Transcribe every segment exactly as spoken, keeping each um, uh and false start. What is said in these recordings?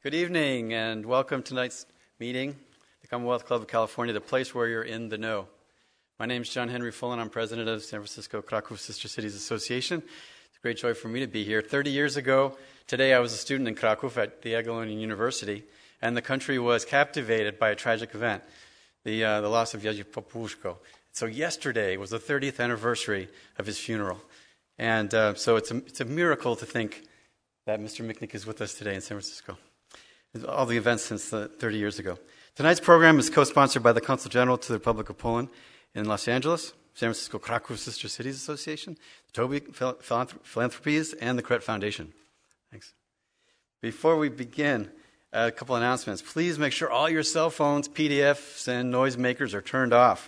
Good evening and welcome to tonight's meeting, the Commonwealth Club of California, the place where you're in the know. My name is John Henry Fullen. I'm president of San Francisco Kraków Sister Cities Association. It's a great joy for me to be here. thirty years ago, today I was a student in Kraków at the Jagiellonian University, and the country was captivated by a tragic event, the, uh, the loss of Jerzy Popłuszko. So yesterday was the thirtieth anniversary of his funeral. And uh, so it's a, it's a miracle to think that Mister Michnik is with us today in San Francisco. All the events since uh, thirty years ago. Tonight's program is co-sponsored by the Consul General to the Republic of Poland in Los Angeles, San Francisco Kraków Sister Cities Association, the Toby Philanthropies, and the Cret Foundation. Thanks. Before we begin, a couple announcements. Please make sure all your cell phones, P D Fs, and noisemakers are turned off.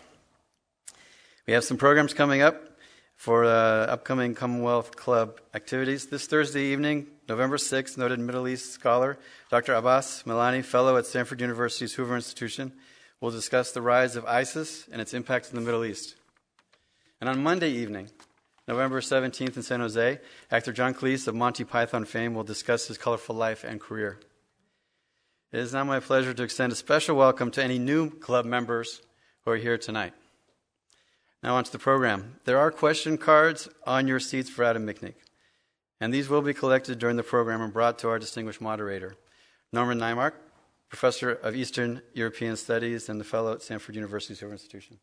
We have some programs coming up for uh, upcoming Commonwealth Club activities. This Thursday evening, November sixth, noted Middle East scholar Doctor Abbas Milani, fellow at Stanford University's Hoover Institution, will discuss the rise of ISIS and its impact in the Middle East. And on Monday evening, November seventeenth in San Jose, actor John Cleese of Monty Python fame will discuss his colorful life and career. It is now my pleasure to extend a special welcome to any new club members who are here tonight. Now on to the program. There are question cards on your seats for Adam Michnik, and these will be collected during the program and brought to our distinguished moderator, Norman Naimark, Professor of Eastern European Studies and the Fellow at Stanford University's Hoover Institution.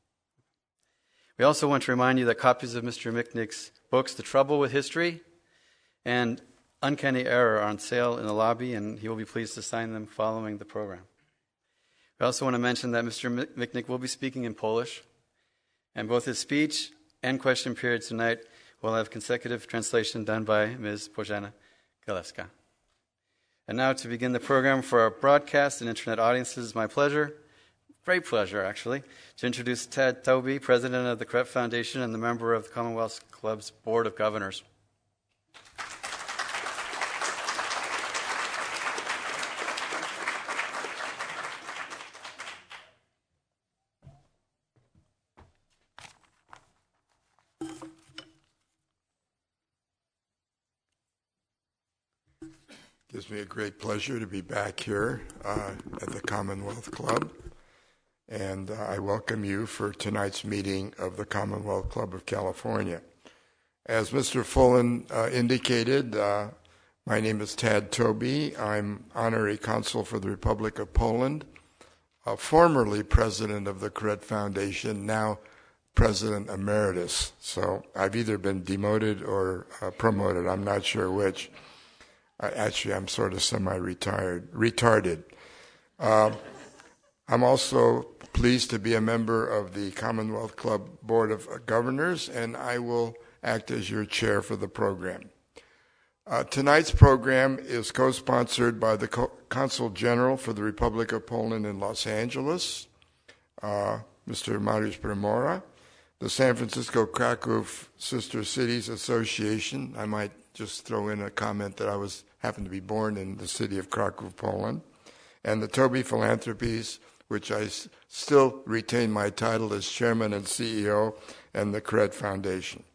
We also want to remind you that copies of Mister Michnik's books, The Trouble with History and Uncanny Error, are on sale in the lobby, and he will be pleased to sign them following the program. We also want to mention that Mister Michnik will be speaking in Polish, and both his speech and question period tonight will have consecutive translation done by Miz Bożena Galewska. And now to begin the program for our broadcast and internet audiences, it's my pleasure, great pleasure actually, to introduce Ted Toby, president of the Cret Foundation and the member of the Commonwealth Club's Board of Governors. Gives me a great pleasure to be back here uh, at the Commonwealth Club, and uh, I welcome you for tonight's meeting of the Commonwealth Club of California. As Mister Fullen uh, indicated, uh, my name is Tad Toby. I'm Honorary Consul for the Republic of Poland, uh, formerly President of the Cret Foundation, now President Emeritus. So I've either been demoted or uh, promoted, I'm not sure which. Uh, actually, I'm sort of semi-retired, retarded. Uh, I'm also pleased to be a member of the Commonwealth Club Board of Governors, and I will act as your chair for the program. Uh, tonight's program is co-sponsored by the Co- Consul General for the Republic of Poland in Los Angeles, uh, Mister Mariusz Bremora, the San Francisco Kraków Sister Cities Association. I might just throw in a comment that I was happened to be born in the city of Kraków, Poland, and the Toby Philanthropies, which I s- still retain my title as chairman and C E O, and the Cret Foundation.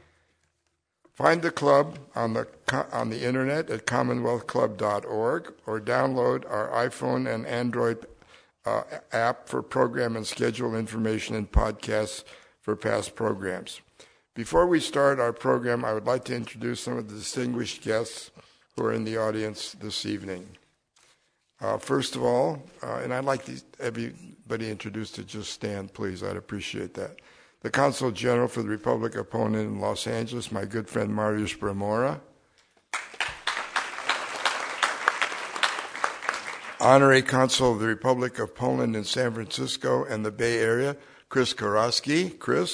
Find the club on the co- on the internet at commonwealth club dot org or download our iPhone and Android uh, app for program and schedule information and podcasts for past programs. Before we start our program, I would like to introduce some of the distinguished guests who are in the audience this evening. Uh, first of all, uh, and I'd like these, everybody introduced to just stand, please. I'd appreciate that. The Consul General for the Republic of Poland in Los Angeles, my good friend Mariusz Bremora. Honorary Consul of the Republic of Poland in San Francisco and the Bay Area, Chris Karowski. Chris.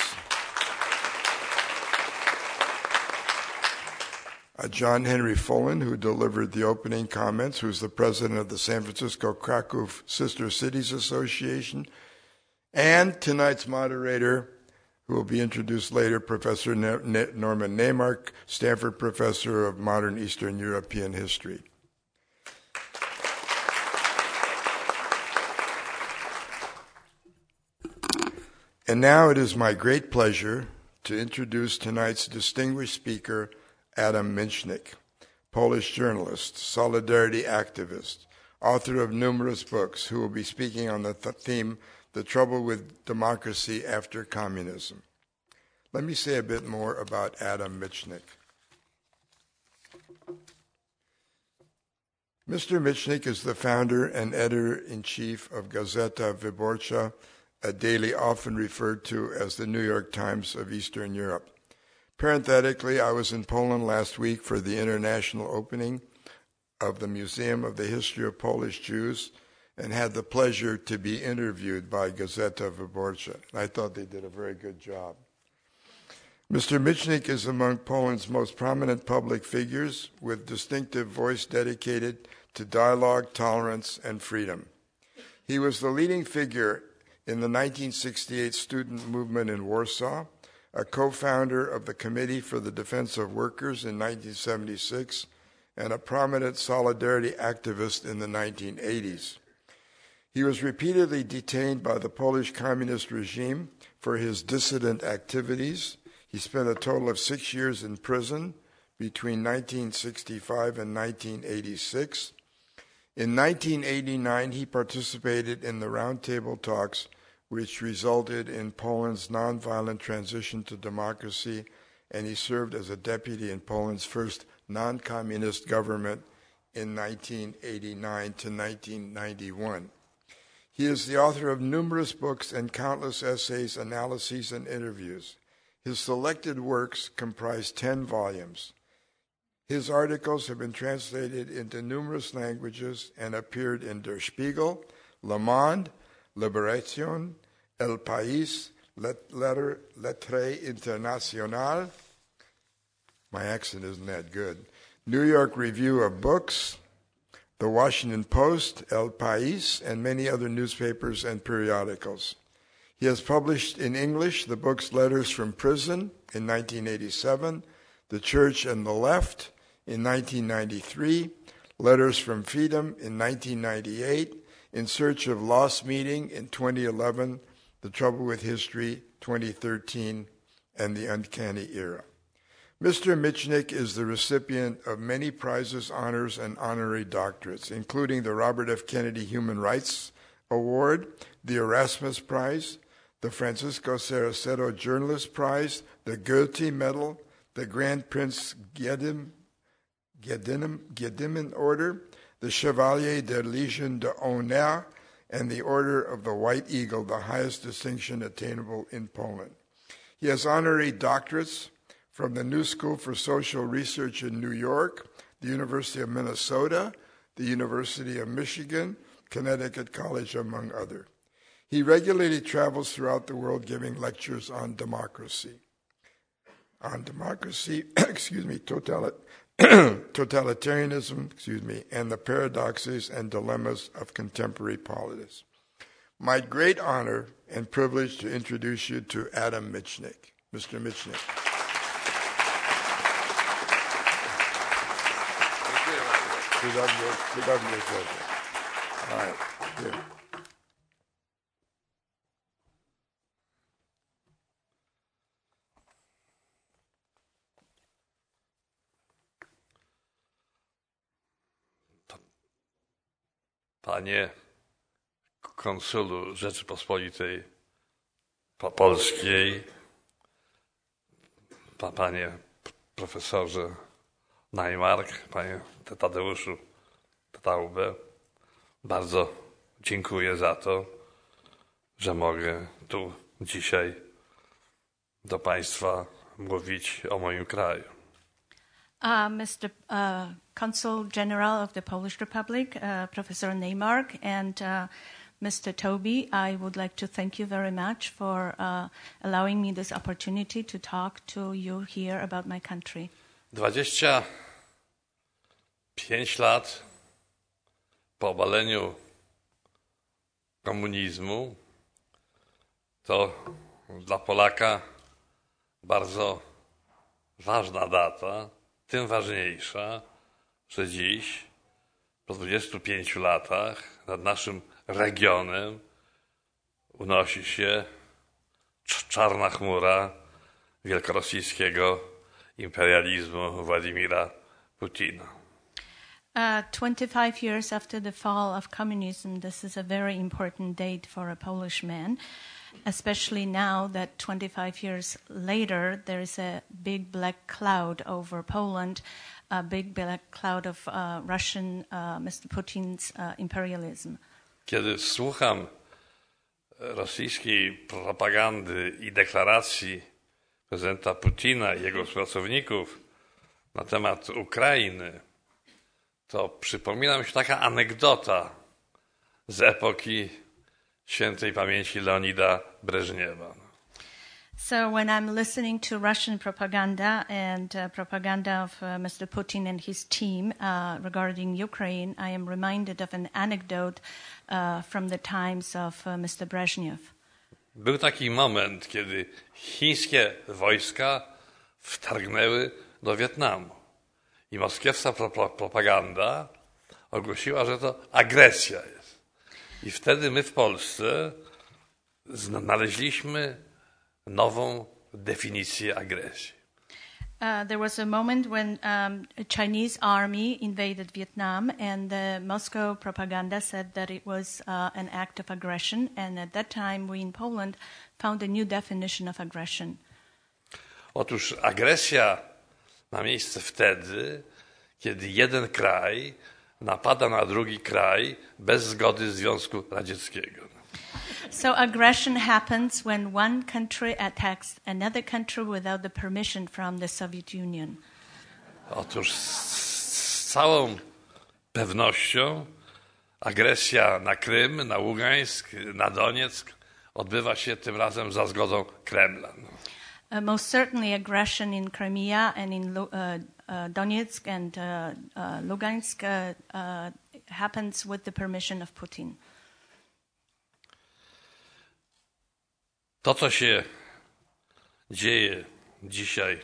Uh, John Henry Fullen, who delivered the opening comments, who's the president of the San Francisco Kraków Sister Cities Association, and tonight's moderator, who will be introduced later, Professor ne- ne- Norman Naimark, Stanford Professor of Modern Eastern European History. And now it is my great pleasure to introduce tonight's distinguished speaker, Adam Michnik, Polish journalist, solidarity activist, author of numerous books, who will be speaking on the th- theme, The Trouble with Democracy After Communism. Let me say a bit more about Adam Michnik. Mister Michnik is the founder and editor-in-chief of Gazeta Wyborcza, a daily often referred to as the New York Times of Eastern Europe. Parenthetically, I was in Poland last week for the international opening of the Museum of the History of Polish Jews and had the pleasure to be interviewed by Gazeta Wyborcza. I thought they did a very good job. Mister Michnik is among Poland's most prominent public figures with distinctive voice dedicated to dialogue, tolerance, and freedom. He was the leading figure in the nineteen sixty-eight student movement in Warsaw, a co-founder of the Committee for the Defense of Workers in nineteen seventy-six, and a prominent solidarity activist in the nineteen eighties. He was repeatedly detained by the Polish communist regime for his dissident activities. He spent a total of six years in prison between nineteen sixty-five and nineteen eighty-six. In nineteen eighty-nine, he participated in the roundtable talks which resulted in Poland's nonviolent transition to democracy, and he served as a deputy in Poland's first non-communist government in nineteen eighty-nine to nineteen ninety-one. He is the author of numerous books and countless essays, analyses, and interviews. His selected works comprise ten volumes. His articles have been translated into numerous languages and appeared in Der Spiegel, Le Monde, Libération, El País, Lettre, Lettre Internationale. My accent isn't that good. New York Review of Books, The Washington Post, El País, and many other newspapers and periodicals. He has published in English the books Letters from Prison in nineteen eighty-seven, The Church and the Left in nineteen ninety-three, Letters from Freedom in nineteen ninety-eight, In Search of Lost Meaning in twenty eleven, The Trouble with History twenty thirteen, and The Uncanny Era. Mister Michnik is the recipient of many prizes, honors, and honorary doctorates, including the Robert F. Kennedy Human Rights Award, the Erasmus Prize, the Francisco Saraceno Journalist Prize, the Goethe Medal, the Grand Prince Gedim, Gedim, Gedimin Order, the Chevalier de Légion d'Honneur, and the Order of the White Eagle, the highest distinction attainable in Poland. He has honorary doctorates from the New School for Social Research in New York, the University of Minnesota, the University of Michigan, Connecticut College, among others. He regularly travels throughout the world giving lectures on democracy. On democracy, excuse me, totalit- totalitarianism, excuse me, and the paradoxes and dilemmas of contemporary politics. My great honor and privilege to introduce you to Adam Michnik. Mister Michnik. All right, good. Panie konsulu Rzeczypospolitej Polskiej, pa, panie profesorze Najmark, panie Tadeuszu Taube, bardzo dziękuję za to, że mogę tu dzisiaj do państwa mówić o moim kraju. Uh, Mister Uh, Consul General of the Polish Republic, uh, Professor Neymark, and uh, Mister Toby, I would like to thank you very much for uh, allowing me this opportunity to talk to you here about my country. dwadzieścia pięć lat po obaleniu komunizmu to dla Polaka bardzo ważna data, tym ważniejsza, że dziś, po dwudziestu pięciu latach, nad naszym regionem unosi się czarna chmura wielkorosyjskiego imperializmu Władimira Putina. Uh, twenty-five years after the fall of communism, this is a very important date for a Polish man, especially now that twenty-five years later there is a big black cloud over Poland, a big black cloud of uh, Russian, uh, Mister Putin's uh, imperialism. Kiedy słucham rosyjskiej propagandy i deklaracji prezydenta Putina i jego współpracowników na temat Ukrainy, to przypomina mi się taka anegdota z epoki świętej pamięci Leonida Breżniewa. So when I'm listening to Russian propaganda and uh, propaganda of uh, Mister Putin and his team uh, regarding Ukraine, I am reminded of an anecdote uh, from the times of uh, Mister Brezhnev. Był taki moment, kiedy chińskie wojska wtargnęły do Wietnamu i moskiewska pro- pro- propaganda ogłosiła, że to agresja jest. I wtedy my w Polsce znaleźliśmy nową definicję agresji. Uh, there was a moment when um, a Chinese army invaded Vietnam, and the Moscow propaganda said that it was uh, an act of aggression. And at that time, we in Poland found a new definition of aggression. Otóż agresja ma miejsce wtedy, kiedy jeden kraj napada na drugi kraj bez zgody Związku Radzieckiego. So aggression happens when one country attacks another country without the permission from the Soviet Union. Otóż z całą pewnością agresja na Krym, na Ługańsk, na Donieck odbywa się tym razem za zgodą Kremla. Uh, most certainly aggression in Crimea and in Lu- uh, uh, Donetsk and uh, uh, Lugansk uh, uh, happens with the permission of Putin. To, co się dzieje dzisiaj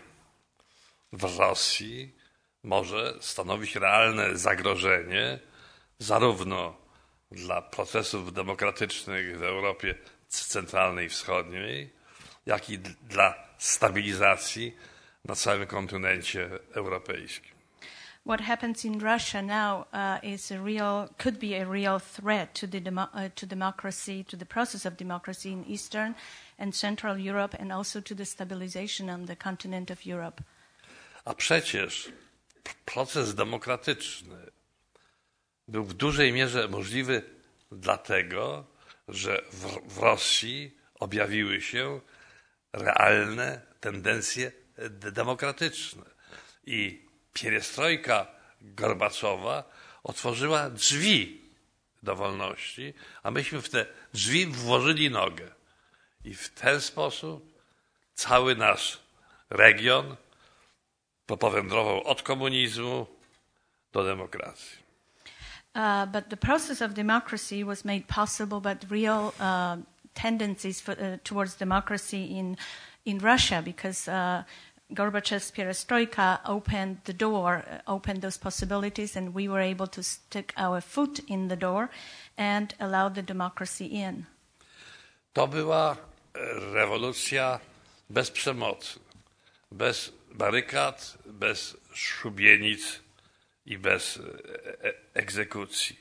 w Rosji, może stanowić realne zagrożenie zarówno dla procesów demokratycznych w Europie Centralnej i Wschodniej, jak i dla stabilizacji na całym kontynencie europejskim. What happens in Russia now uh, is a real, could be a real threat to the demo- uh, to democracy, to the process of democracy in Eastern and Central Europe, and also to the stabilization on the continent of Europe. A przecież proces demokratyczny był w dużej mierze możliwy dlatego, że w, w Rosji objawiły się realne tendencje demokratyczne i pierestrojka Gorbaczowa otworzyła drzwi do wolności, a myśmy w te drzwi włożyli nogę. I w ten sposób cały nasz region powędrował od komunizmu do demokracji. Uh, but the process of democracy was made possible by real uh, tendencies for, uh, towards democracy in in Russia, because uh, Gorbachev's perestroika opened the door, uh, opened those possibilities, and we were able to stick our foot in the door and allow the democracy in. To była rewolucja bez przemocy, bez barykad, bez szubienic i bez e- egzekucji.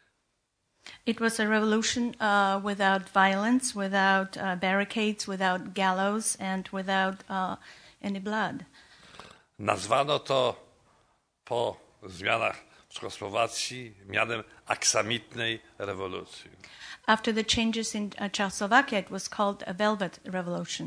It was a revolution uh, without violence, without uh, barricades, without gallows, and without uh, any blood. Nazwano to po zmianach w Czechosłowacji mianem aksamitnej rewolucji. After the changes in uh, Czechoslovakia, it was called a Velvet Revolution.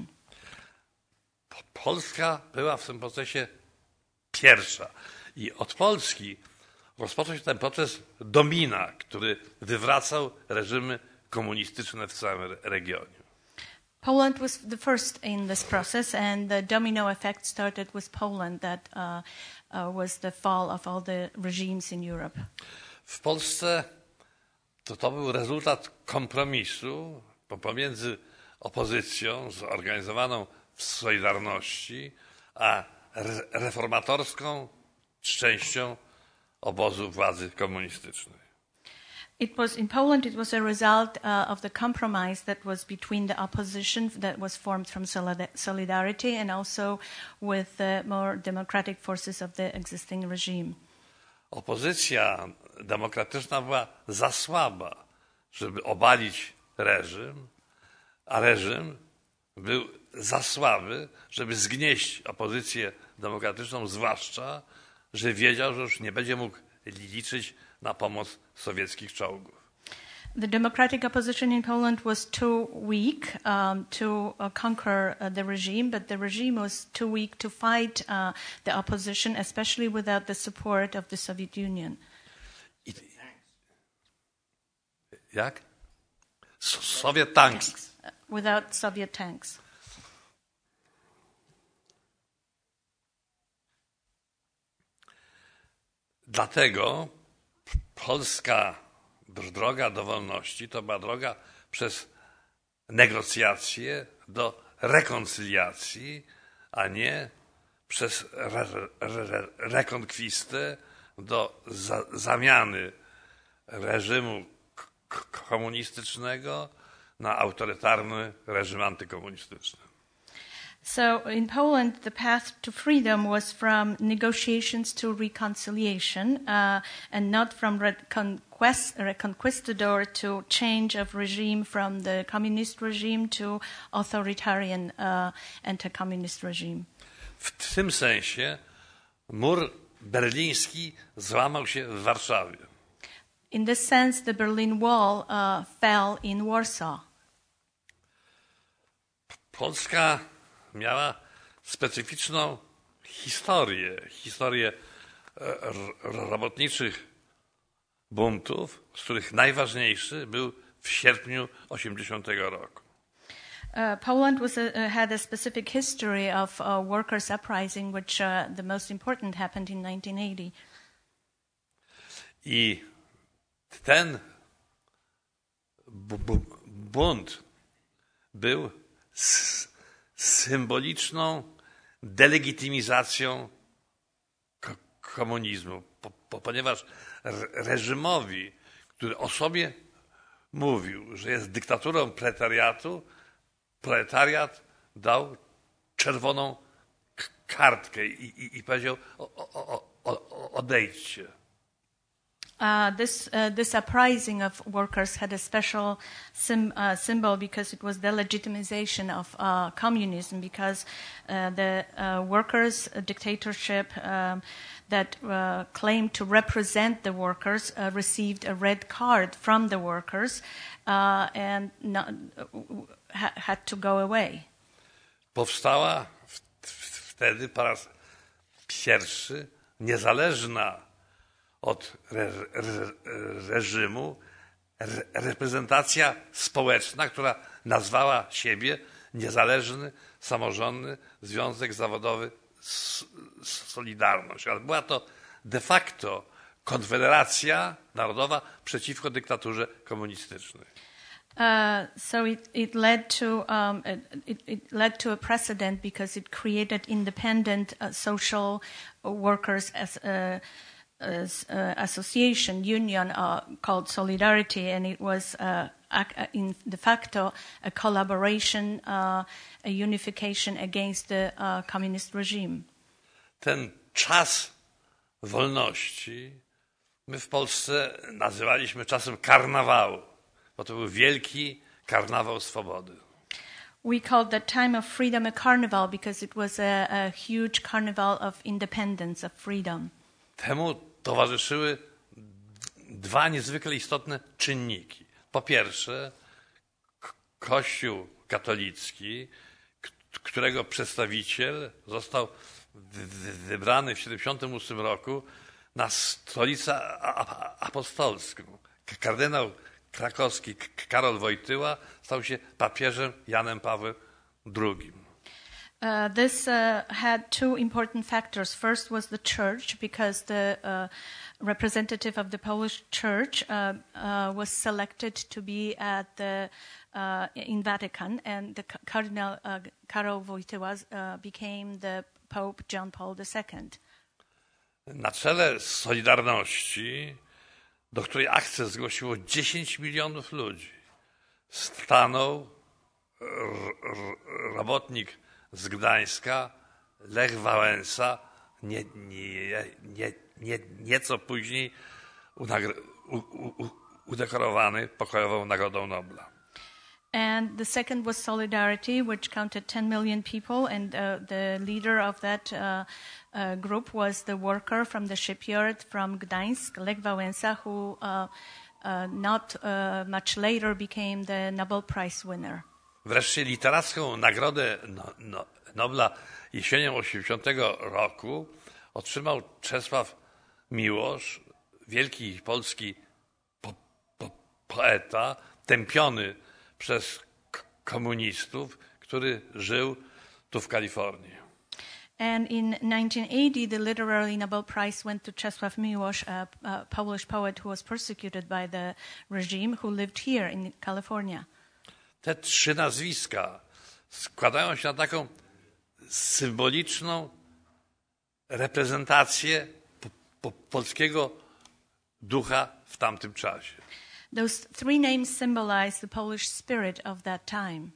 Polska była w tym procesie pierwsza. I od Polski rozpoczął się ten proces domina, który wywracał reżimy komunistyczne w całym regionie. Poland was the first in this process, and the domino effect started with Poland. That uh, uh, was the fall of all the regimes in Europe. W Polsce to, to był rezultat kompromisu pomiędzy opozycją zorganizowaną w Solidarności, a re- reformatorską częścią obozu władzy komunistycznej. It was in Poland. It was a result uh, of the compromise that was between the opposition that was formed from solida- solidarity and also with the more democratic forces of the existing regime. opozycja demokratyczna była za słaba, żeby obalić reżim, a reżim był za słaby, żeby zgnieść opozycję demokratyczną, zwłaszcza, że wiedział, że już nie będzie mógł liczyć na pomoc sowieckich czołgów. The democratic opposition in Poland was too weak um, to uh, conquer uh, the regime, but the regime was too weak to fight uh, the opposition, especially without the support of the Soviet Union. I, jak? So, Soviet tanks. Tanks. Uh, without Soviet tanks. Dlatego polska droga do wolności to była droga przez negocjacje do rekoncyliacji, a nie przez re, re, rekonkwistę do za, zamiany reżimu k- komunistycznego na autorytarny reżim antykomunistyczny. So in Poland, the path to freedom was from negotiations to reconciliation, uh, and not from reconquest, reconquistador to change of regime from the communist regime to authoritarian uh, anti-communist regime. W tym sensie mur berliński złamał się w Warszawie. In this sense, the Berlin Wall uh, fell in Warsaw. Polska miała specyficzną historię, historię robotniczych buntów, z których najważniejszy był w sierpniu osiemdziesiątego roku. Uh, Poland was a, uh, had a specific history of uh, workers' uprising, which uh, the most important happened in nineteen eighty. I ten bu- bu- bunt był s- symboliczną delegitymizacją ko- komunizmu, po- po- ponieważ re- reżimowi, który o sobie mówił, że jest dyktaturą proletariatu, proletariat dał czerwoną k- kartkę i, i, i powiedział o, o, o, o, odejdźcie. Uh, this uh, this uprising of workers had a special sim, uh, symbol because it was the legitimization of uh, communism, because uh, the uh, workers' dictatorship um, that uh, claimed to represent the workers uh, received a red card from the workers uh, and not, uh, ha- had to go away. Powstała w, w, wtedy po raz pierwszy niezależna od re, re, reżimu re, reprezentacja społeczna, która nazwała siebie Niezależny Samorządny Związek Zawodowy Solidarność. Ale była to de facto konfederacja narodowa przeciwko dyktaturze komunistycznej. Uh, so it, it led to um, it, it led to a precedent because it created independent uh, social workers as a as, uh, association union uh, called Solidarity, and it was uh, ac- in de facto a collaboration, uh, a unification against the uh, communist regime. Ten czas wolności my w Polsce nazywaliśmy czasem karnawału, bo to był wielki karnawał swobody. We called that time of freedom a carnival because it was a, a huge carnival of independence, of freedom. Temu towarzyszyły dwa niezwykle istotne czynniki. Po pierwsze, k- Kościół katolicki, k- którego przedstawiciel został wy- wybrany w siedemdziesiątym ósmym roku na stolicę a- a- apostolską. K- Kardynał krakowski K- Karol Wojtyła stał się papieżem Janem Pawłem drugim. Uh, this uh, had two important factors. First was the church, because the uh, representative of the Polish church uh, uh, was selected to be at the uh, in Vatican, and the C- Cardinal uh, Karol Wojtyła uh, became the Pope John Paul the Second. Na czele Solidarności, do której akcję zgłosiło dziesięć milionów ludzi, stanął r- r- robotnik z Gdańska, Lech Wałęsa, nie, nie, nie, nie, nieco później unagr- u, u, udekorowany pokojową Nagrodą Nobla. And the second was Solidarity, which counted ten million people, and uh, the leader of that uh, uh, group was the worker from the shipyard from Gdańsk, Lech Wałęsa, who uh, uh, not uh, much later became the Nobel Prize winner. Wreszcie literacką Nagrodę no, no, Nobla jesienią osiemdziesiątego roku otrzymał Czesław Miłosz, wielki polski po, po, poeta, tępiony przez k- komunistów, który żył tu w Kalifornii. And in nineteen eighty, the literary Nobel Prize went to Czesław Miłosz, a, a Polish poet who was persecuted by the regime, who lived here in California. Te trzy nazwiska składają się na taką symboliczną reprezentację po, po, polskiego ducha w tamtym czasie. Those three names symbolize the Polish spirit of that time.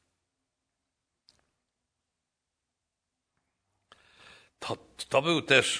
To, to był też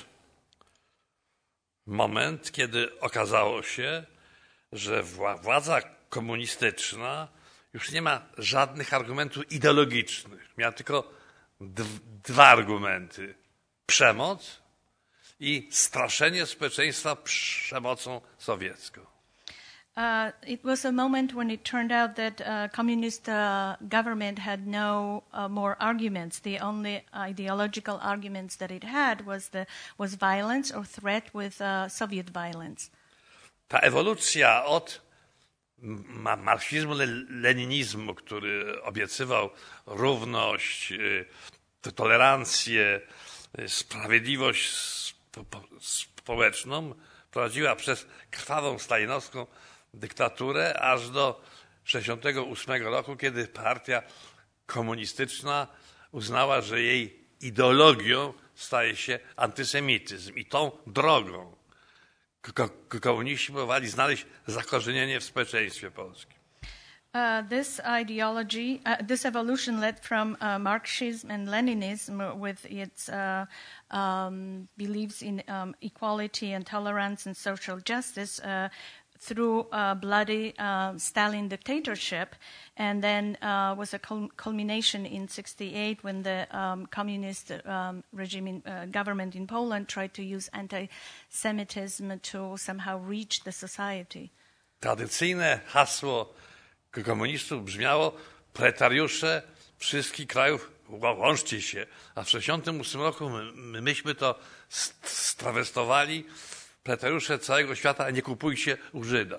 moment, kiedy okazało się, że wła- władza komunistyczna już nie ma żadnych argumentów ideologicznych. Miała tylko d- dwa argumenty. Przemoc i straszenie społeczeństwa przemocą sowiecką. Uh, it was a moment when it turned out that uh, communist uh, government had no uh, more arguments. The only ideological arguments that it had was the was violence or threat with uh, Soviet violence. Ta ewolucja od ma- marksizmu, le- leninizmu, który obiecywał równość, y, to- tolerancję, y, sprawiedliwość spo- po- społeczną, prowadziła przez krwawą stalinowską dyktaturę aż do sześćdziesiątego ósmego roku, kiedy partia komunistyczna uznała, że jej ideologią staje się antysemityzm. I tą drogą ko- ko- komuniści próbowali znaleźć zakorzenienie w społeczeństwie polskim. Uh, this ideology, uh, this evolution led from uh, Marxism and Leninism with its uh, um, beliefs in um, equality and tolerance and social justice uh, through uh, bloody uh, Stalin dictatorship, and then uh, was a cul- culmination in sixty-eight when the um, communist um, regime in, uh, government in Poland tried to use anti-Semitism to somehow reach the society. Tradycyjne hasło komunistów brzmiało: proletariusze wszystkich krajów, łączcie się. A w sześćdziesiątym ósmym roku my, myśmy to strawestowali: proletariusze całego świata, nie kupujcie u Żyda.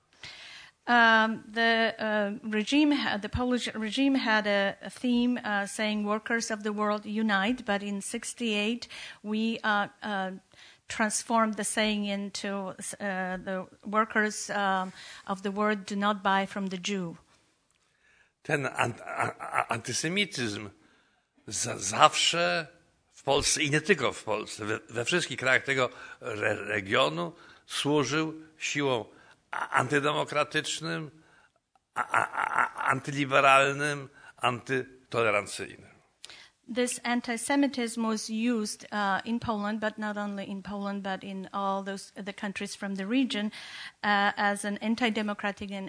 Um, the uh, regime, had, the Polish regime had a, a theme uh, saying "Workers of the world unite," but in sixty-eight we uh, uh, transformed the saying into uh, "The workers um, of the world do not buy from the Jew." Ten an, a, antysemityzm za, zawsze w Polsce i nie tylko w Polsce, we, we wszystkich krajach tego re, regionu służył siłom antydemokratycznym, a, a, a, antyliberalnym, antytolerancyjnym. This anti-Semitism was used uh, in Poland, but not only in Poland, but in all those the countries from the region, uh, as an anti-democratic and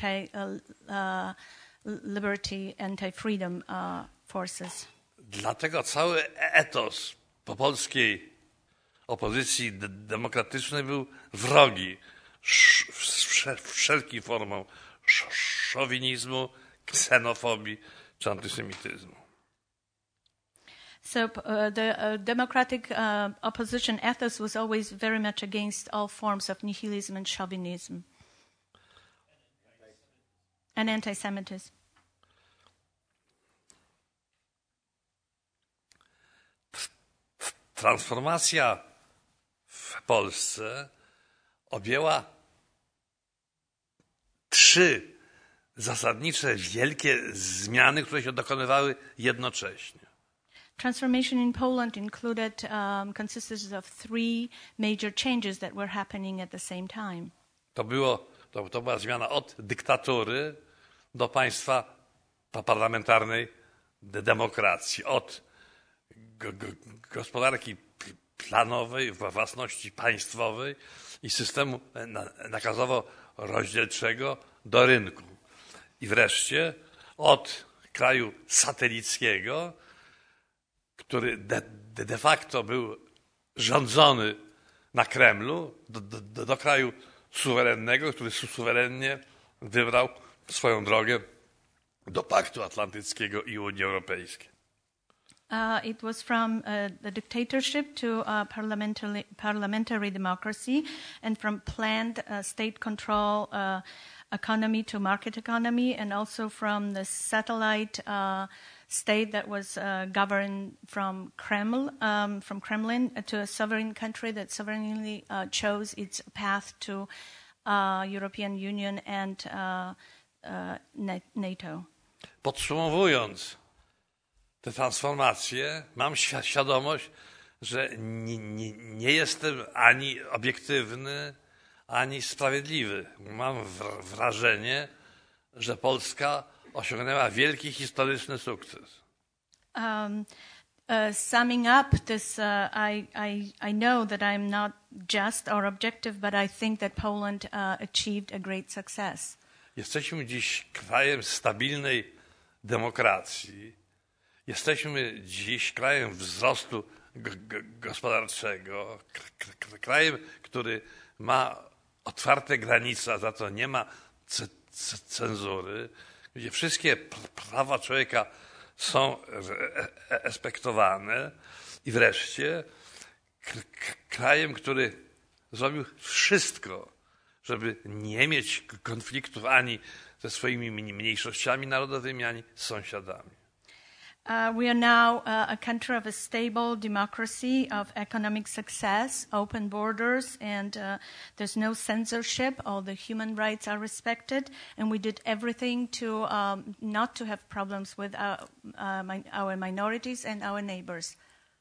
anti-liberty, uh, uh, anti-freedom uh, forces. Dlatego cały etos po polskiej opozycji de- demokratycznej był wrogi sz- wszelkim formom sz- szowinizmu, ksenofobii czy antysemityzmu. So uh, the uh, democratic uh, opposition ethos was always very much against all forms of nihilism and chauvinism. And anti-Semitism. Transformacja w Polsce objęła trzy zasadnicze, wielkie zmiany, które się dokonywały jednocześnie. Transformation in Poland included, um, consisted of three major changes that were happening at the same time. To, było, to, to była zmiana od dyktatury do państwa parlamentarnej de- demokracji, od go, go, gospodarki planowej, własności państwowej i systemu nakazowo-rozdzielczego do rynku. I wreszcie od kraju satelickiego, który de, de, de facto był rządzony na Kremlu, do, do, do kraju suwerennego, który suwerennie wybrał swoją drogę do Paktu Atlantyckiego i Unii Europejskiej. Uh, it was from uh, the dictatorship to uh, parliamentary, parliamentary democracy, and from planned uh, state control uh, economy to market economy, and also from the satellite uh, state that was uh, governed from Kreml, um, from Kremlin, to a sovereign country that sovereignly uh, chose its path to uh, European Union and uh, uh, NATO. Podsumowując te transformacje, mam świadomość, że nie, nie, nie jestem ani obiektywny, ani sprawiedliwy. Mam wrażenie, że Polska osiągnęła wielki historyczny sukces. Um, uh, summing up this, uh, I, I, I know that I'm not just or objective, but I think that Poland uh, achieved a great success. Jesteśmy dziś krajem stabilnej demokracji. Jesteśmy dziś krajem wzrostu gospodarczego, krajem, który ma otwarte granice, a za to nie ma cenzury, gdzie wszystkie prawa człowieka są respektowane i wreszcie krajem, który zrobił wszystko, żeby nie mieć konfliktów ani ze swoimi mniejszościami narodowymi, ani z sąsiadami. Uh, we are now uh, a country of a stable democracy, of economic success, open borders, and uh, there's no censorship. All the human rights are respected, and we did everything to um, not to have problems with our, uh, min- our minorities and our neighbors.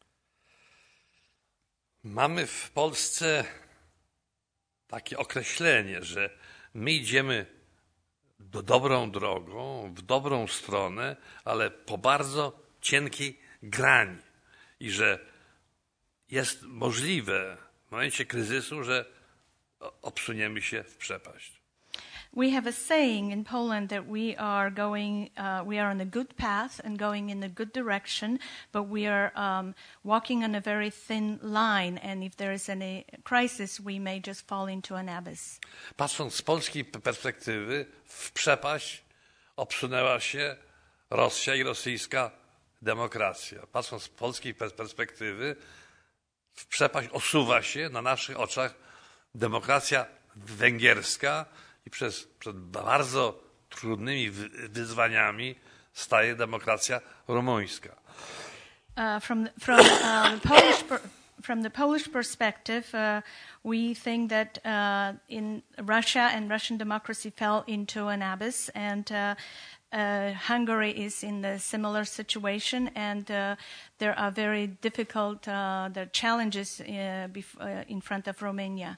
Mamy w Polsce takie określenie, że my idziemy do dobrą drogą, w dobrą stronę, ale po bardzo cienkiej grani. I że jest możliwe w momencie kryzysu, że obsuniemy się w przepaść. We have a saying in Poland that we are going, uh, we are on a good path and going in a good direction, but we are um, walking on a very thin line, and if there is any crisis, we may just fall into an abyss. Patrząc z polskiej perspektywy, w przepaść obsunęła się Rosja i rosyjska demokracja. Patrząc z polskiej perspektywy, w przepaść osuwa się na naszych oczach demokracja węgierska, i przez, przed bardzo trudnymi wyzwaniami staje demokracja rumuńska. Uh, from the, from, uh, the Polish per, from the Polish perspective, uh, we think that uh, in Russia and Russian democracy fell into an abyss, and uh, uh, Hungary is in a similar situation, and uh, there are very difficult uh, the challenges uh, bef- uh, in front of Romania.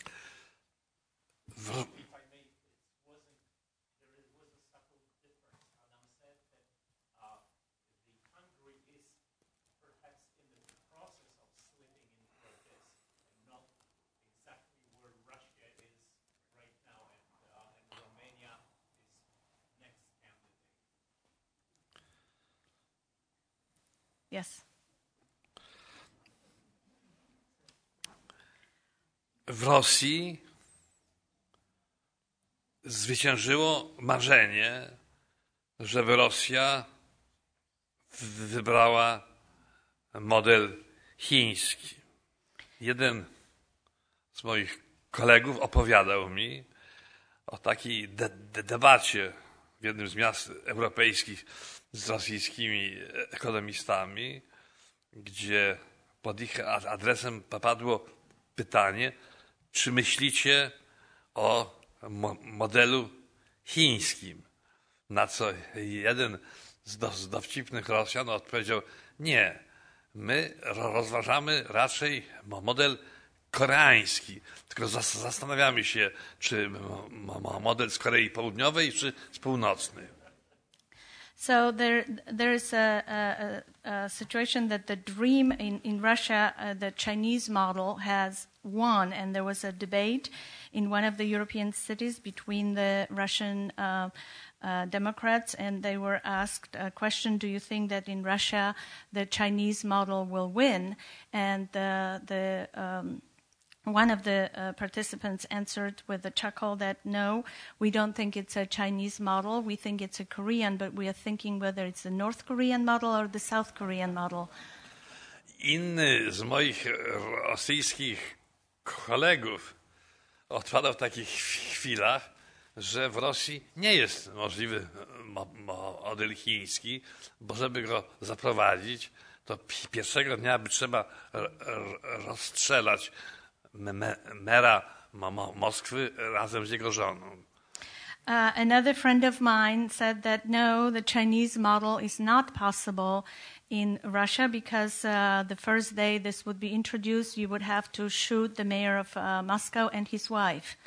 W... Yes. W Rosji zwyciężyło marzenie, żeby Rosja wybrała model chiński. Jeden z moich kolegów opowiadał mi o takiej de- de- debacie w jednym z miast europejskich z rosyjskimi ekonomistami, gdzie pod ich adresem padło pytanie, czy myślicie o mo- modelu chińskim? Na co jeden z, do- z dowcipnych Rosjan odpowiedział, nie, my ro- rozważamy raczej model koreański, tylko zas- zastanawiamy się, czy m- m- model z Korei Południowej, czy z Północnej. So there, there is a, a, a situation that the dream in, in Russia, uh, the Chinese model, has won. And there was a debate in one of the European cities between the Russian uh, uh, Democrats, and they were asked a question, do you think that in Russia the Chinese model will win? And the, the um, one of the uh, participants answered with a chuckle that no, we don't think it's a Chinese model. We think it's a Korean, but we are thinking whether it's the North Korean model or the South Korean model. Inny z moich rosyjskich kolegów odpowiadał w takich chwilach, że w Rosji nie jest możliwy model chiński, bo żeby go zaprowadzić, to pierwszego dnia by trzeba rozstrzelać mera Moskwy razem z jego żoną. Uh, another friend of mine said that no, the Chinese model is not possible in Russia because uh, the first day this would be introduced, you would have to shoot the mayor of uh, Moscow and his wife.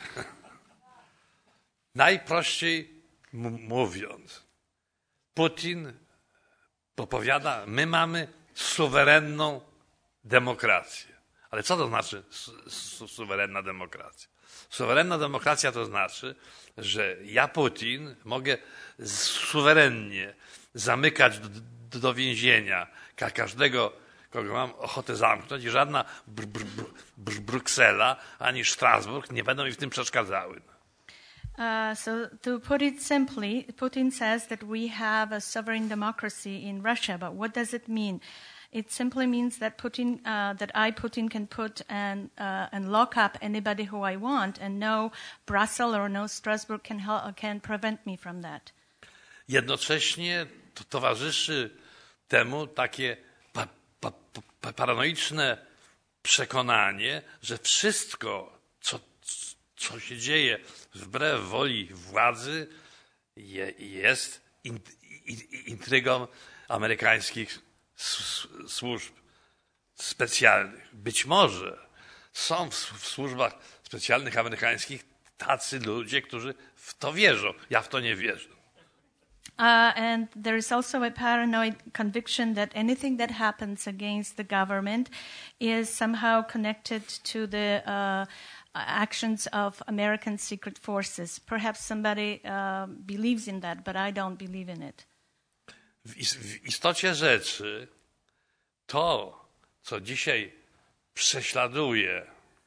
Najprościej m- mówiąc, Putin popowiada, my mamy suwerenną demokrację. Ale co to znaczy su- su- suwerenna demokracja? Suwerenna demokracja to znaczy, że ja, Putin, mogę suwerennie zamykać do, do, do więzienia ka- każdego, kogo mam ochotę zamknąć i żadna br- br- br- br- Bruksela ani Strasburg nie będą mi w tym przeszkadzały. Uh, so to put it simply, Putin says that we have a sovereign democracy in Russia, but what does it mean? It simply means that Putin, uh, that I, Putin, can put and uh, and lock up anybody who I want, and no Brussels or no Strasbourg can help, can prevent me from that. Jednocześnie to towarzyszy temu takie pa, pa, pa, paranoiczne przekonanie, że wszystko, co, co się dzieje wbrew woli władzy, je, jest in, in, intrygą amerykańskich służb specjalnych. Być może są w służbach specjalnych amerykańskich tacy ludzie, którzy w to wierzą. Ja w to nie wierzę. Uh, and there is also a paranoid conviction that anything that happens against the government is somehow connected to the uh, actions of American secret forces. Perhaps somebody uh, believes in that, but I don't believe in it. W istocie rzeczy to, co dzisiaj prześladuje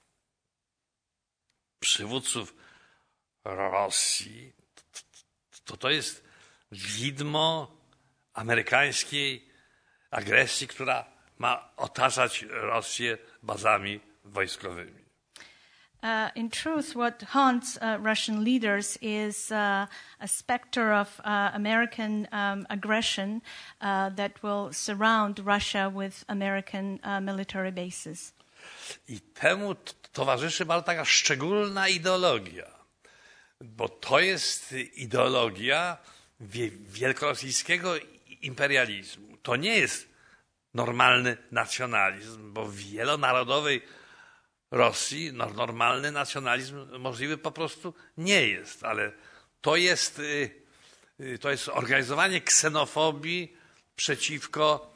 przywódców Rosji, to to jest widmo amerykańskiej agresji, która ma otaczać Rosję bazami wojskowymi. Uh, in truth, what haunts uh, Russian leaders is uh, a specter of uh, American um, aggression uh, that will surround Russia with American uh, military bases. I temu t- towarzyszy bardzo taka szczególna ideologia, bo to jest ideologia wie- wielkorosyjskiego imperializmu. To nie jest normalny nacjonalizm, bo w wielonarodowej Rosji no, normalny nacjonalizm możliwy po prostu nie jest, ale to jest, to jest organizowanie ksenofobii przeciwko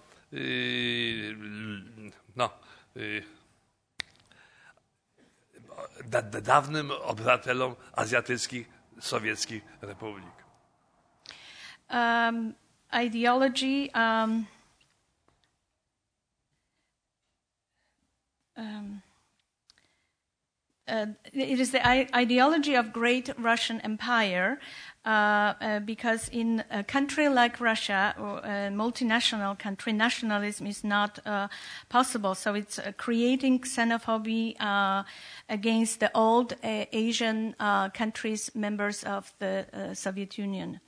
no, da, dawnym obywatelom azjatyckich, sowieckich republik. Um, ideology um, um, Uh, it is the I- ideology of great Russian empire, uh, uh, because in a country like Russia, or a multinational country, nationalism is not uh, possible. So it's uh, creating xenophobia uh, against the old uh, Asian uh, countries, members of the uh, Soviet Union.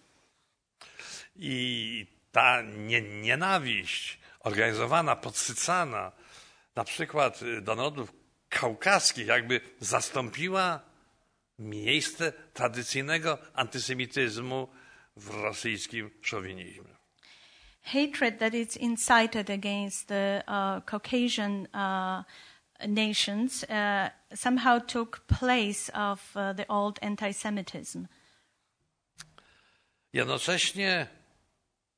I ta nie, nienawiść organizowana, podsycana na przykład do narodów kaukaskich jakby zastąpiła miejsce tradycyjnego antysemityzmu w rosyjskim szowinizmie. Hatred that is incited against the uh, Caucasian uh, nations uh, somehow took place of uh, the old anti-Semitism. Jednocześnie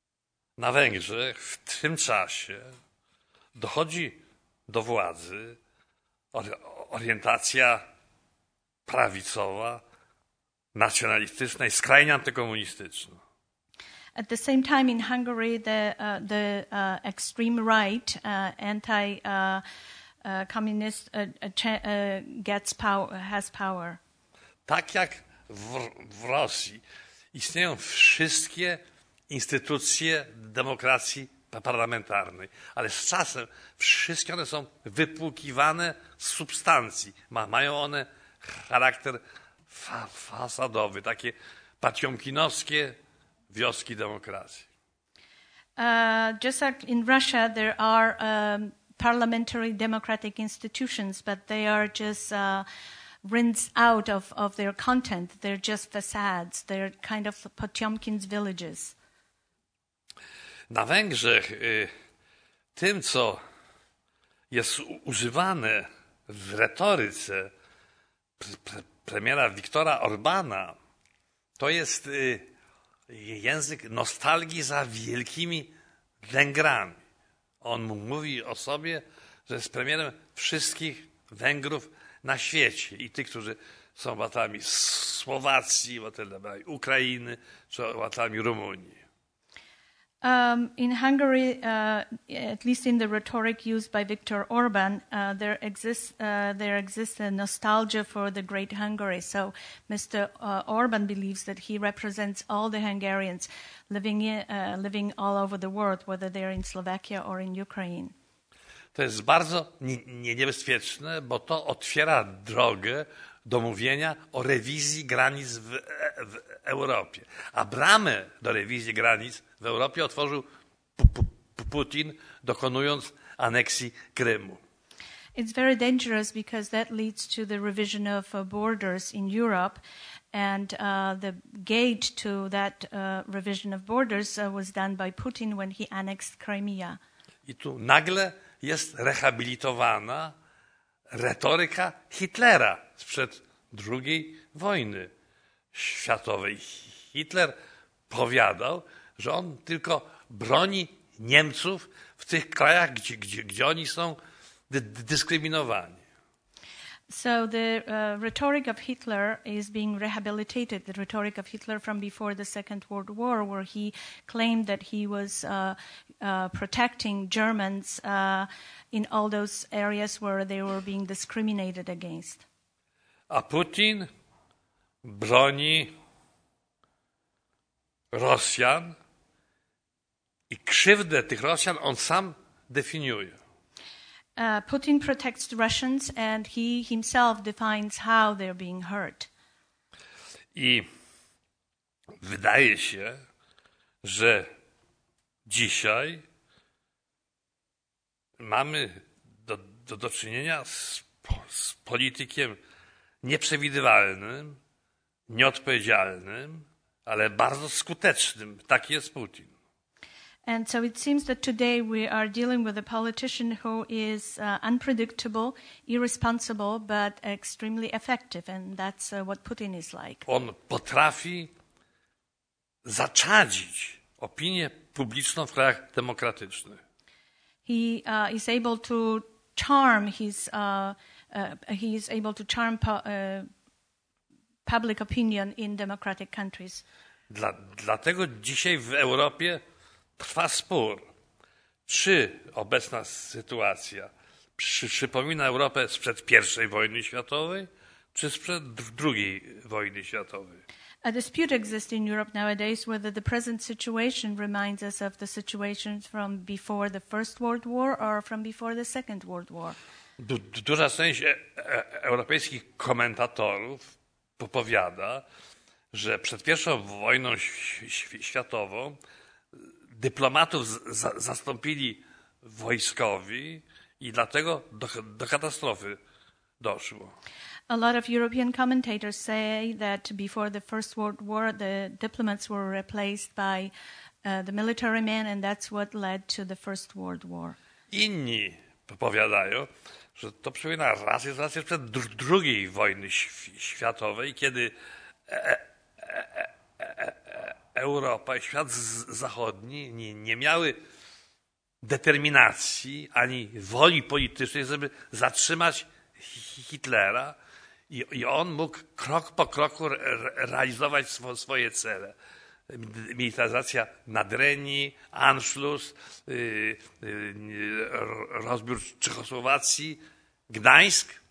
na Węgrzech w tym czasie dochodzi do władzy orientacja prawicowa, nacjonalistyczna i skrajnie antykomunistyczna. At the same time, in Hungary, the uh, the uh, extreme right, uh, anti-communist, uh, uh, uh, uh, gets power, has power. Tak jak w, w Rosji istnieją wszystkie instytucje demokracji parlamentarnej, ale z czasem wszystkie one są wypłukiwane z substancji. Ma, mają one charakter fa, fasadowy, takie patiomkinowskie wioski demokracji. Uh, just like in Russia, there are um, parliamentary democratic institutions, but they are just uh, rinsed out of, of their content. They're just facades. They're kind of Potiomkin's villages. Na Węgrzech y, tym, co jest używane w retoryce pre, pre, premiera Viktora Orbana, to jest y, język nostalgii za wielkimi Węgrami. On mówi o sobie, że jest premierem wszystkich Węgrów na świecie. I tych, którzy są obywatelami Słowacji, obywatelami Ukrainy, czy obywatelami Rumunii. Um, in Hungary, uh, at least in the rhetoric used by Viktor Orban, uh, there exists uh, there exists a nostalgia for the Great Hungary. So Mister Uh, Orban believes that he represents all the Hungarians living in, uh, living all over the world, whether they're in Slovakia or in Ukraine. To jest bardzo nie, nie, niebezpieczne, bo to otwiera drogę do mówienia o rewizji granic w, w Europie. A bramę do rewizji granic w Europie otworzył P- P- Putin, dokonując aneksji Krymu. It's very dangerous because that leads to the revision of uh, borders in Europe, and uh, the gate to that uh, revision of borders uh, was done by Putin when he annexed Crimea. I tu nagle jest rehabilitowana retoryka Hitlera sprzed drugiej wojny światowej. Hitler powiadał, że on tylko broni Niemców w tych krajach, gdzie, gdzie, gdzie oni są dy, dyskryminowani. So the uh, rhetoric of Hitler is being rehabilitated, the rhetoric of Hitler from before the Second World War, where he claimed that he was uh, uh, protecting Germans uh, in all those areas where they were being discriminated against. A Putin broni Rosjan i krzywdę tych Rosjan on sam definiuje. Uh, Putin protects the Russians and he himself defines how they're being hurt. I wydaje się, że dzisiaj mamy do, do, do czynienia z, z politykiem nieprzewidywalnym, nieodpowiedzialnym, ale bardzo skutecznym. Taki jest Putin. And so it seems that today we are dealing with a politician who is uh, unpredictable, irresponsible, but extremely effective. And that's uh, what Putin is like. On potrafi zaczadzić opinię publiczną w krajach demokratycznych. He uh, is able to charm his, uh, uh, he is able to charm pu- uh, public opinion in democratic countries. Dla, dlatego dzisiaj w Europie trwa spór, czy obecna sytuacja przy, przypomina Europę sprzed pierwszej wojny światowej, czy sprzed drugiej wojny światowej. A dispute exists in Europe nowadays whether the present situation reminds us of the situations from before the First World War or from before the Second World War. Du, duża część e, e, europejskich komentatorów powiada, że przed pierwszą wojną światową dyplomatów za, zastąpili wojskowi i dlatego do, do katastrofy doszło. A lot of European commentators say that before the First World War, the diplomats were replaced by uh, the military men, and that's what led to the First World War. Inni powiadają, że to przypomina rację, rację przed drugiej wojny światowej, kiedy e, e, e, e, Europa i świat zachodni nie, nie miały determinacji ani woli politycznej, żeby zatrzymać Hitlera i, i on mógł krok po kroku re, realizować swo, swoje cele. Militaryzacja Nadrenii, Anschluss, yy, yy, rozbiór Czechosłowacji, Gdańsk.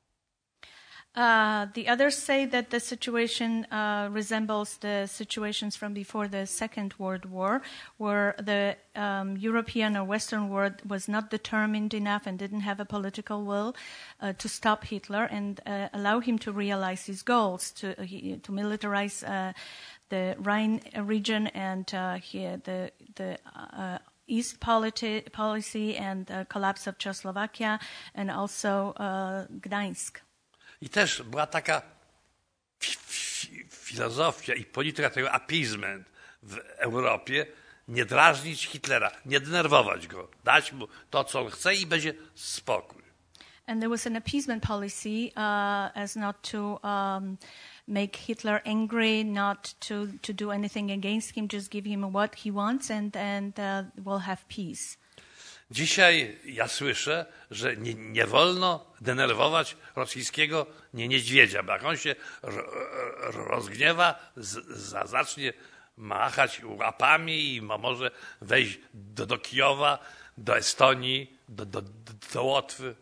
Uh, the others say that the situation uh, resembles the situations from before the Second World War, where the um, European or Western world was not determined enough and didn't have a political will uh, to stop Hitler and uh, allow him to realize his goals, to uh, to militarize uh, the Rhine region and uh, here the the. Uh, East politi- policy and the collapse of Czechoslovakia and also uh, Gdańsk. I też była taka fi- fi- filozofia i polityka tego appeasement w Europie, nie drażnić Hitlera, nie denerwować go, dać mu to, co on chce i będzie spokój. And there was an appeasement policy uh, as not to um, make Hitler angry, not to, to do anything against him, just give him what he wants and, and uh, we'll have peace. Dzisiaj ja słyszę, że nie, nie wolno denerwować rosyjskiego nie, niedźwiedzia, bo jak on się ro, rozgniewa, z, za, zacznie machać łapami i ma, może wejść do, do Kijowa, do Estonii, do, do, do Łotwy.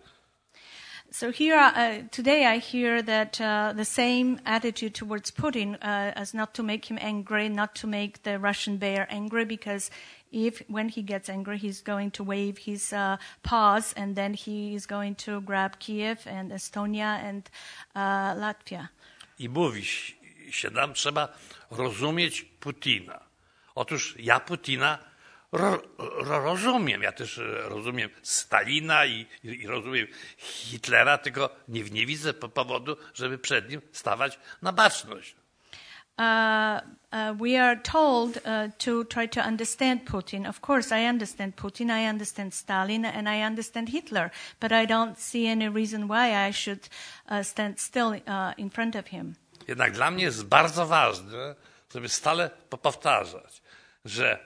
So here, uh, today I hear that uh, the same attitude towards Putin uh, as not to make him angry, not to make the Russian bear angry, because if, when he gets angry, he's going to wave his uh, paws and then he is going to grab Kiev and Estonia and uh, Latvia. I mówi się nam, trzeba rozumieć Putina. Otóż ja Putina ro, ro, rozumiem. Ja też rozumiem Stalina i, i rozumiem Hitlera, tylko nie, nie widzę powodu, żeby przed nim stawać na baczność. Uh, uh, we are told uh, to try to understand Putin. Of course, I understand Putin, I understand Stalin, and I understand Hitler, but I don't see any reason why I should uh, stand still uh, in front of him. Jednak dla mnie jest bardzo ważne, żeby stale powtarzać, że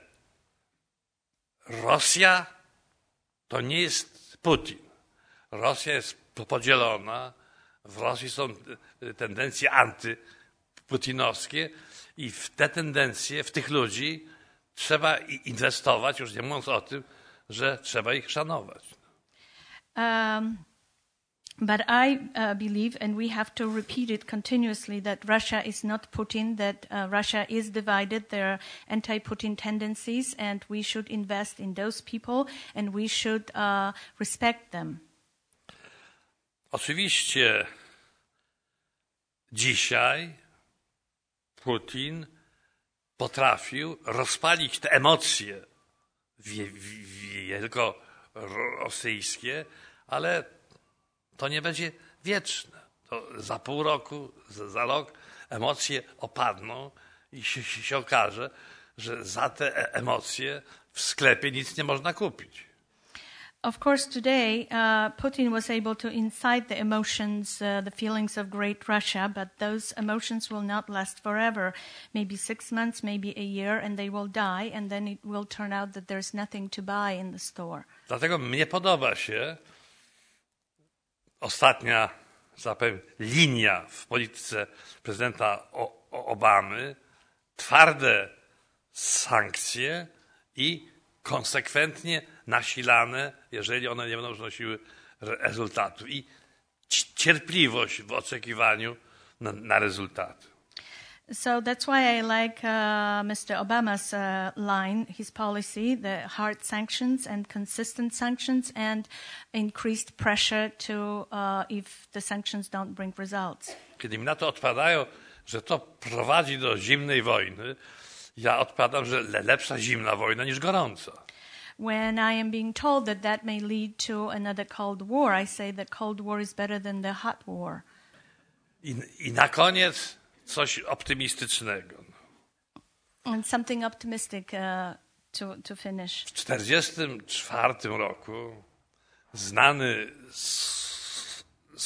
Rosja to nie jest Putin. Rosja jest podzielona, w Rosji są tendencje antyputinowskie i w te tendencje, w tych ludzi trzeba inwestować, już nie mówiąc o tym, że trzeba ich szanować. Um, but I uh, believe, and we have to repeat it continuously, that Russia is not Putin, that uh, Russia is divided. There are anti-Putin tendencies, and we should invest in those people, and we should uh, respect them. Oczywiście dzisiaj Putin potrafił rozpalić te emocje wielkorosyjskie, ale to nie będzie wieczne. To za pół roku, za rok emocje opadną i się, się okaże, że za te emocje w sklepie nic nie można kupić. Of course, today uh, Putin was able to incite the emotions, uh, the feelings of great Russia, but those emotions will not last forever. Maybe six months, maybe a year, and they will die, and then it will turn out that there's nothing to buy in the store. Dlatego mnie podoba się ostatnia, zapewne, linia w polityce prezydenta Obamy, twarde sankcje i konsekwentnie nasilane, jeżeli one nie będą przynosiły rezultatu. I cierpliwość w oczekiwaniu na, na rezultaty. So that's why I like uh, Mister Obama's uh, line, his policy, the hard sanctions and consistent sanctions and increased pressure to uh, if the sanctions don't bring results. Kiedy mi na to odpowiadają, że to prowadzi do zimnej wojny, ja odpowiadam, że lepsza zimna wojna niż gorąca. When I am being told that that may lead to another Cold War, I say that Cold War is better than the hot war. I, i na koniec coś optymistycznego. And something optimistic uh, to, to finish. W tysiąc dziewięćset czterdziestym czwartym roku znany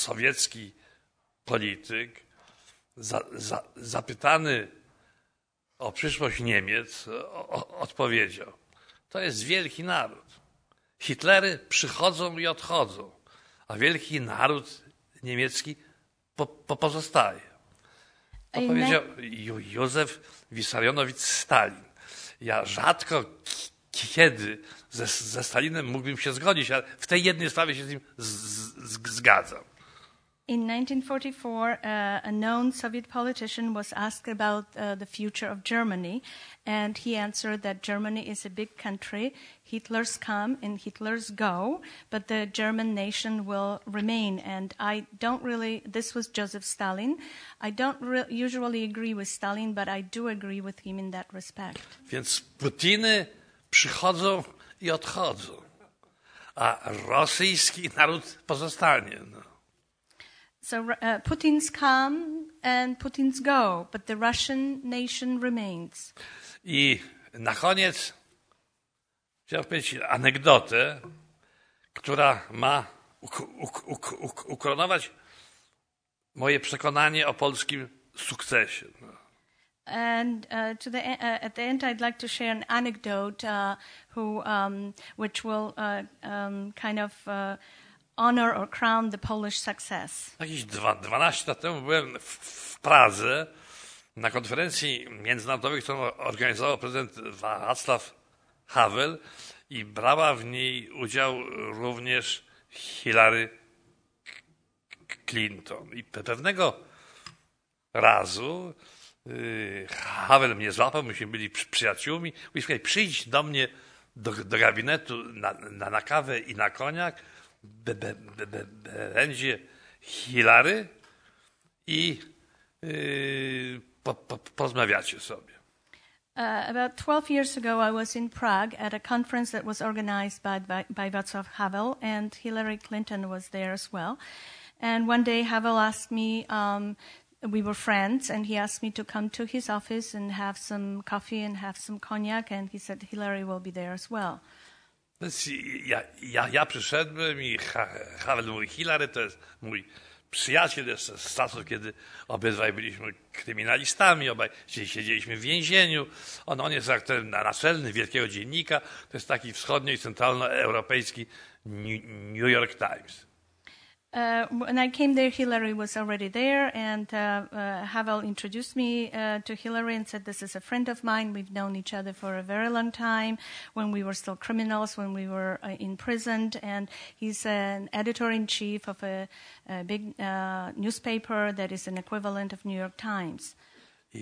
sowiecki polityk za, za, zapytany o przyszłość Niemiec o, o, odpowiedział: to jest wielki naród. Hitlery przychodzą i odchodzą, a wielki naród niemiecki po, po pozostaje. To Amen. powiedział Ju- Józef Wissarionowicz Stalin. Ja rzadko kiedy ze, ze Stalinem mógłbym się zgodzić, ale w tej jednej sprawie się z nim z, z, zgadzam. In nineteen forty-four, uh, a known Soviet politician was asked about uh, the future of Germany, and he answered that Germany is a big country. Hitlers come and Hitlers go, but the German nation will remain. And I don't really, this was Joseph Stalin. I don't re- usually agree with Stalin, but I do agree with him in that respect. Więc Putiny przychodzą i odchodzą, a rosyjski naród pozostanie. No. So uh, Putin's come and Putin's go, but the Russian nation remains. I na koniec chciałem powiedzieć anegdotę, która ma uk- uk- uk- uk- ukoronować moje przekonanie o polskim sukcesie. No. And uh, to the uh, at the end, I'd like to share an anecdote, uh, who um, which will uh, um, kind of uh, honor or crown the Polish success. Jakieś dwa, dwanaście lat temu byłem w, w Pradze na konferencji międzynarodowej, którą organizował prezydent Václav Havel i brała w niej udział również Hillary Clinton. I pewnego razu yy, Havel mnie złapał, myśmy byli przy, przyjaciółmi. Mówi: słuchaj, przyjdź do mnie do, do gabinetu na, na, na kawę i na koniak. Be, be, be, be, będzie Hillary i yy, po, po, porozmawiacie sobie. Uh, about twelve years ago, I was in Prague at a conference that was organized by, by, by Václav Havel, and Hillary Clinton was there as well. And one day, Havel asked me, um, we were friends, and he asked me to come to his office and have some coffee and have some cognac, and he said Hillary will be there as well. Więc ja, ja, ja przyszedłem i ha, Havel mówi: Hillary to jest mój przyjaciel jeszcze z czasów, kiedy obydwaj byliśmy kryminalistami, obaj siedzieliśmy w więzieniu. On, on jest aktorem naczelny wielkiego dziennika, to jest taki wschodnio- i centralnoeuropejski New York Times. Uh, when I came there, Hillary was already there, and uh, uh, Havel introduced me uh, to Hillary and said, this is a friend of mine. We've known each other for a very long time, when we were still criminals, when we were uh, imprisoned, and he's an editor-in-chief of a, a big uh, newspaper that is an equivalent of New York Times. I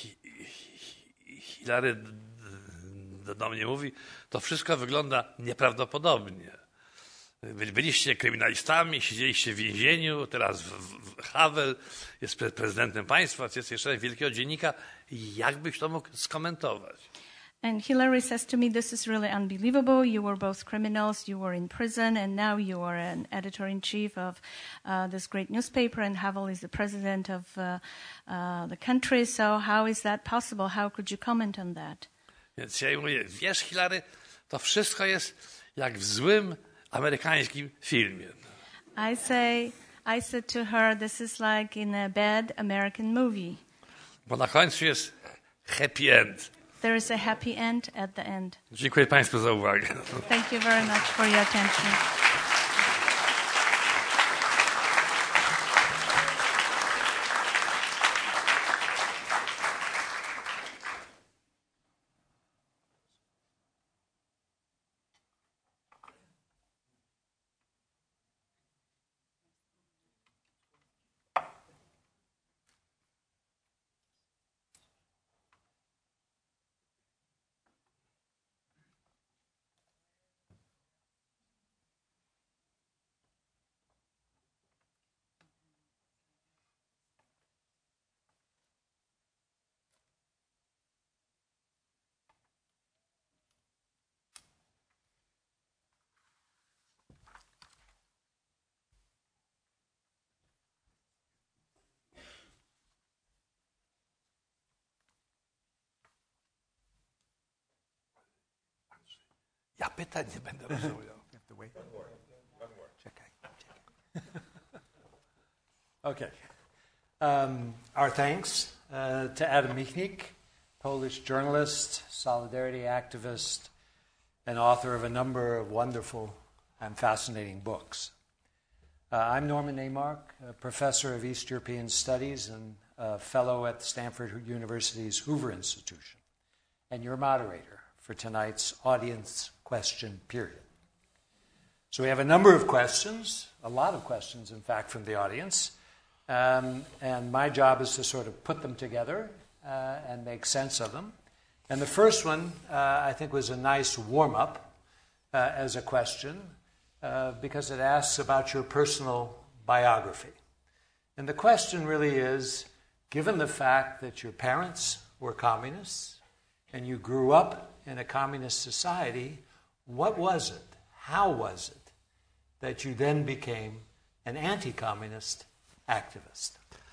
Hillary do mnie mówi: to wszystko wygląda nieprawdopodobnie. Byliście kryminalistami, siedzieliście w więzieniu, teraz Havel jest prezydentem państwa, jest jeszcze wielkiego dziennika. Jak byś to mógł skomentować? And Hillary says to me, this is really unbelievable. You were both criminals, you were in prison, and now you are an editor-in-chief of uh, this great newspaper, and Havel is the president of uh, uh, the country. So how is that possible? How could you comment on that? Więc ja jej mówię: wiesz, Hillary, to wszystko jest jak w złym amerykańskim filmie. I say, I said to her, this is like in a bad American movie. Bo na końcu jest happy end. There is a happy end at the end. Dziękuję Państwu za uwagę. Thank you very much for your attention. Ja pytań nie będę rozmawiał. Okay. Um, our thanks uh, to Adam Michnik Polish journalist, solidarity activist, and author of a number of wonderful and fascinating books. Uh, I'm Norman Neymark, a professor of East European Studies and a fellow at Stanford University's Hoover Institution, and your moderator for tonight's audience question period. So we have a number of questions, a lot of questions, in fact, from the audience, um, and my job is to sort of put them together uh, and make sense of them. And the first one, uh, I think, was a nice warm-up uh, as a question, uh, because it asks about your personal biography. And the question really is, given the fact that your parents were communists and you grew up in a communist society, what was it, how was it, that you then became an anti-communist activist?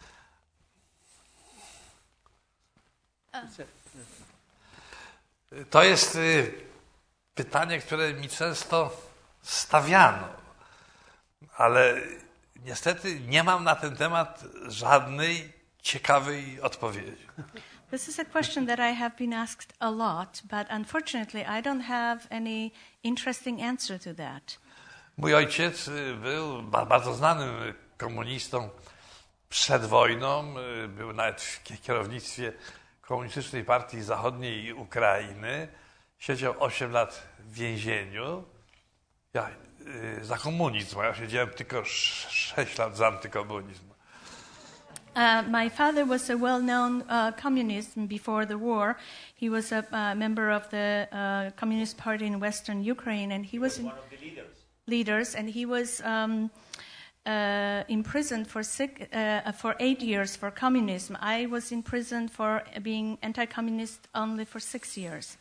To jest pytanie, które mi często stawiano, ale niestety nie mam na ten temat żadnej ciekawej odpowiedzi. This is a question that I have been asked a lot, but unfortunately I don't have any interesting answer to that. Mój ojciec był bardzo znanym komunistą przed wojną, był nawet w kierownictwie Komunistycznej Partii Zachodniej Ukrainy, siedział osiem lat w więzieniu. Ja, za komunizm, ja siedziałem tylko sześć lat za antykomunizm. Uh, my father was a well-known uh, communist before the war. He was a uh, member of the uh, Communist Party in Western Ukraine, and he was in one of the leaders. leaders, and he was um, uh, imprisoned for six, uh, for eight years for communism. I was imprisoned for being anti-communist only for six years.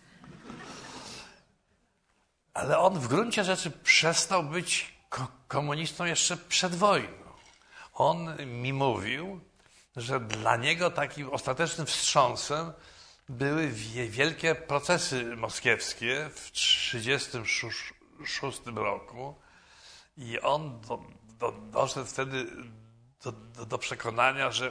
Ale on w gruncie rzeczy przestał być ko- komunistą jeszcze przed wojną. On mi mówił, że dla niego takim ostatecznym wstrząsem były wielkie procesy moskiewskie w tysiąc dziewięćset trzydziestym szóstym roku i on do, do, doszedł wtedy do, do, do przekonania, że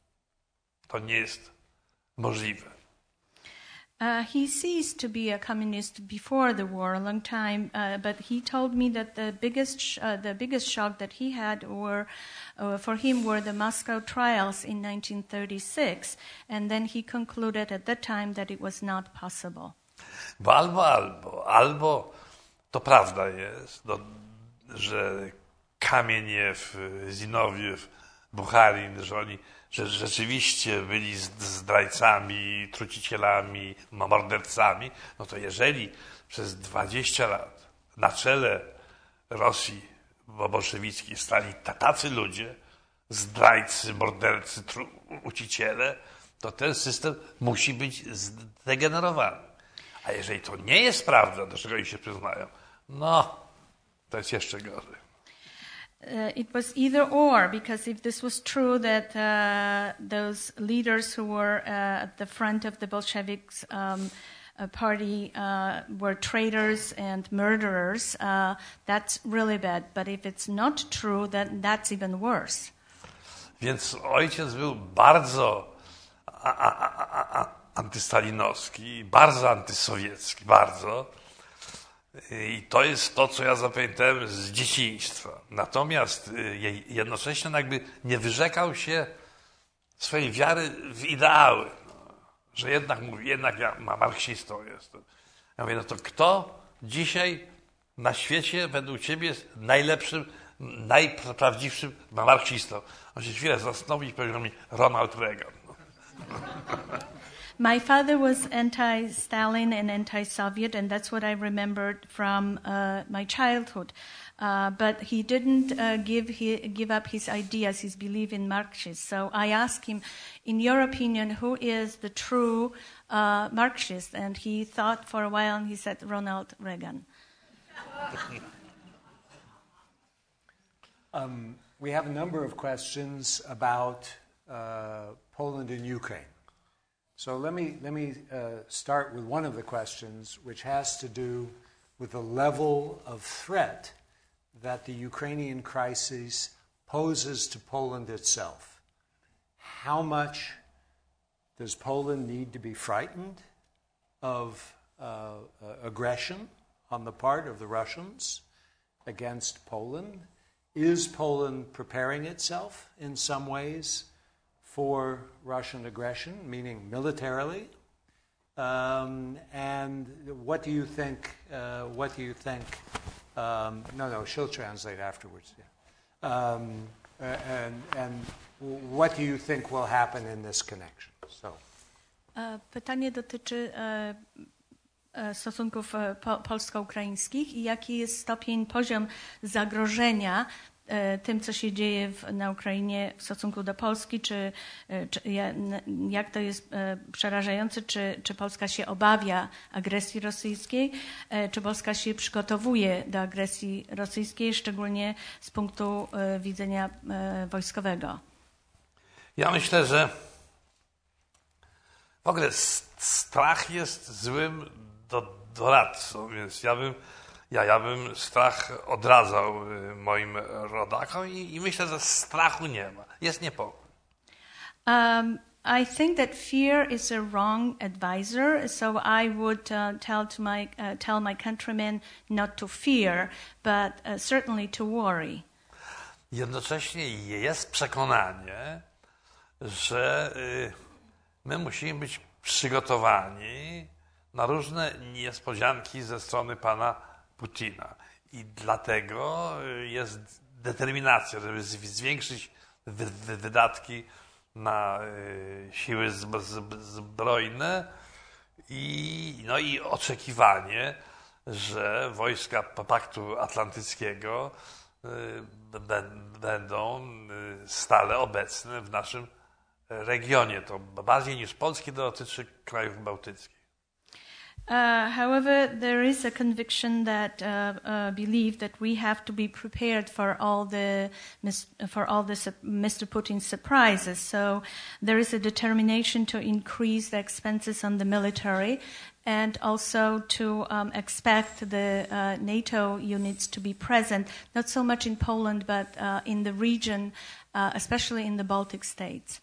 to nie jest możliwe. Uh, he ceased to be a communist before the war, a long time, uh, but he told me that the biggest sh- uh, the biggest shock that he had were uh, for him were the Moscow trials in nineteen thirty-six, and then he concluded at that time that it was not possible. Bo albo, albo, albo to prawda jest, no, że Kamieniew, Zinowiów, Bucharin, że oni że rzeczywiście byli zdrajcami, trucicielami, mordercami, no to jeżeli przez dwadzieścia lat na czele Rosji bolszewickiej stali tacy ludzie, zdrajcy, mordercy, tru, uciciele, to ten system musi być zdegenerowany. A jeżeli to nie jest prawda, do czego oni się przyznają, no, to jest jeszcze gorzej. Uh, it was either or, because if this was true that uh, those leaders who were uh, at the front of the Bolsheviks um, uh, party uh, were traitors and murderers, uh, that's really bad. But if it's not true, then that's even worse. Więc ojciec był bardzo a, a, a, a, antystalinowski, bardzo antysowiecki, bardzo. I to jest to, co ja zapamiętałem z dzieciństwa. Natomiast jednocześnie jakby nie wyrzekał się swojej wiary w ideały. No, że jednak mówi, jednak ja marksistą jestem. Ja mówię, no to kto dzisiaj na świecie według ciebie jest najlepszym, najprawdziwszym marksistą? On się chwilę zastanowił i powiedział mi Ronald Reagan. No. My father was anti-Stalin and anti-Soviet, and that's what I remembered from uh, my childhood. Uh, but he didn't uh, give he, give up his ideas, his belief in Marxism. So I asked him, in your opinion, who is the true uh, Marxist? And he thought for a while, and he said, Ronald Reagan. Um, we have a number of questions about uh, Poland and Ukraine. So let me, let me uh, start with one of the questions, which has to do with the level of threat that the Ukrainian crisis poses to Poland itself. How much Does Poland need to be frightened of uh, uh, aggression on the part of the Russians against Poland? Is Poland preparing itself in some ways for Russian aggression, meaning militarily? Um, and what do you think? Uh, what do you think? Um, no, no, she'll translate afterwards. Yeah. Um, and and what do you think will happen in this connection? So. Pytanie dotyczy stosunków po, polsko-ukraińskich i jaki jest stopień, poziom zagrożenia tym, co się dzieje w, na Ukrainie w stosunku do Polski, czy, czy jak to jest przerażające, czy, czy Polska się obawia agresji rosyjskiej, czy Polska się przygotowuje do agresji rosyjskiej, szczególnie z punktu widzenia wojskowego. Ja myślę, że w ogóle strach jest złym do, doradcą, więc ja bym, ja, ja bym strach odradzał moim rodakom i, i myślę, że strachu nie ma. Jest niepokój. Um, I think that fear is a wrong advisor, so I would uh, tell to my uh, tell my countrymen not to fear, but uh, certainly to worry. Jednocześnie jest przekonanie, że y, my musimy być przygotowani na różne niespodzianki ze strony pana Putina. I dlatego jest determinacja, żeby zwiększyć wy, wy, wydatki na y, siły zb, zb, zbrojne i, no i oczekiwanie, że wojska Paktu Atlantyckiego y, b, będą y, stale obecne w naszym regionie. To bardziej niż Polski dotyczy krajów bałtyckich. Uh, however, there is a conviction that uh, uh, believe that we have to be prepared for all the for all the Mister Putin's surprises. So there is a determination to increase the expenses on the military, and also to um, expect the uh, NATO units to be present, not so much in Poland, but uh, in the region, uh, especially in the Baltic states.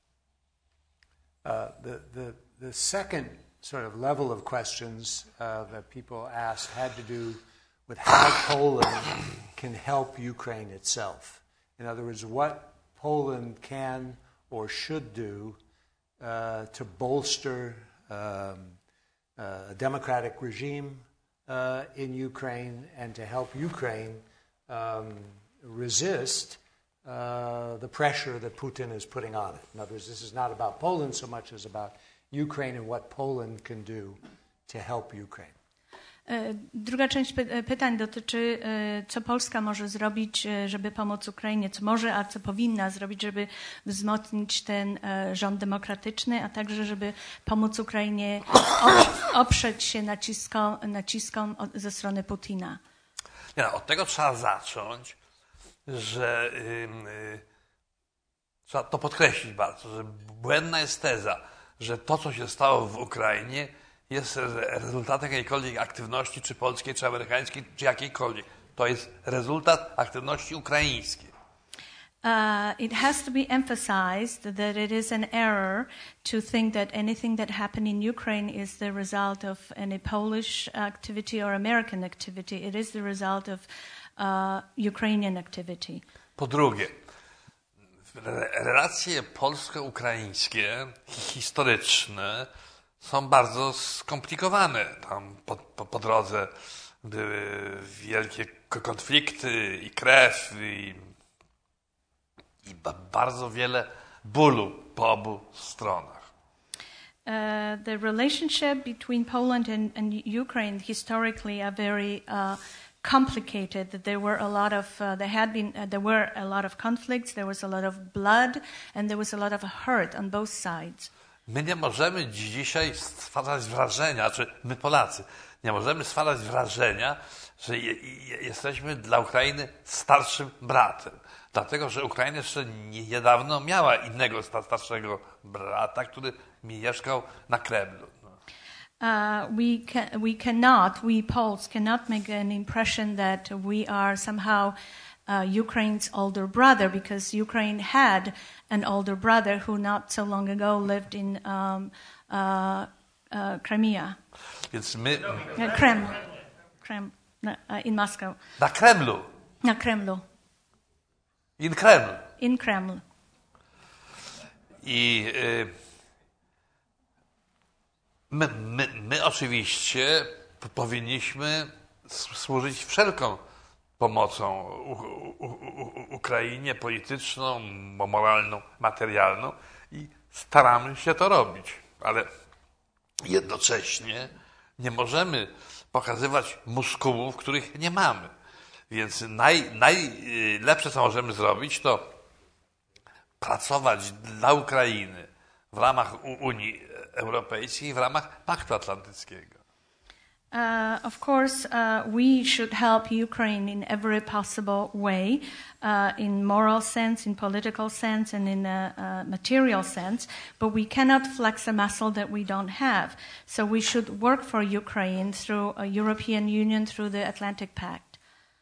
Uh, the, the, the second sort of level of questions uh, that people asked had to do with how Poland can help Ukraine itself. In other words, what Poland can or should do uh, to bolster um, uh, a democratic regime uh, in Ukraine and to help Ukraine um, resist Uh, the pressure that Putin is putting on it. In other words, this is not about Poland so much as about Ukraine and what Poland can do to help Ukraine. Druga część py- pytań dotyczy, co Polska może zrobić, żeby pomóc Ukrainie, co może, a co powinna zrobić, żeby wzmocnić ten rząd demokratyczny, a także żeby pomóc Ukrainie oprzeć się naciskom, naciskom ze strony Putina. Ja, od tego trzeba zacząć, że yy, trzeba to podkreślić bardzo, że błędna jest teza, że to, co się stało w Ukrainie, jest rezultatem jakiejkolwiek aktywności, czy polskiej, czy amerykańskiej, czy jakiejkolwiek. To jest rezultat aktywności ukraińskiej. Uh, it has to be emphasized that it is an error to think that anything that happened in Ukraine is the result of any Polish activity or American activity. It is the result of uh, Ukrainian activity. Po drugie, relacje polsko-ukraińskie, historyczne, są bardzo skomplikowane. Tam po, po, po drodze były wielkie konflikty i krew i, i bardzo wiele bólu po obu stronach. Uh, the relationship between Poland and, and Ukraine historically are very uh, complicated. There were a lot of uh, there had been uh, there were a lot of conflicts. There was a lot of blood, and there was a lot of hurt on both sides. My nie możemy dzisiaj stwarzać wrażenia, czy my Polacy, nie możemy stwarzać wrażenia, że je, je, jesteśmy dla Ukrainy starszym bratem. Dlatego, że Ukraina jeszcze niedawno miała innego starszego brata, który mieszkał na Kremlu. Uh, we can, we cannot, we Poles cannot make an impression that we are somehow uh, Ukraine's older brother, because Ukraine had an older brother who not so long ago lived in um, uh, uh, Crimea. Więc my Uh, Kreml. Kreml. No, uh, in Moscow. na Kremlu, Na Kremlu. in Kreml. In Kreml. I y, my, my, my oczywiście p- powinniśmy s- służyć wszelką pomocą u, u, u, Ukrainie, polityczną, mo- moralną, materialną i staramy się to robić. Ale jednocześnie nie możemy pokazywać muskułów, których nie mamy. Więc naj, najlepsze, co możemy zrobić, to pracować dla Ukrainy w ramach U- Unii Europejskiej, w ramach Paktu Atlantyckiego. Uh, of course, uh, we should help Ukraine in every possible way, uh, in moral sense, in political sense, and in a, a material sense, but we cannot flex a muscle that we don't have. So we should work for Ukraine through a European Union, through the Atlantic Pact.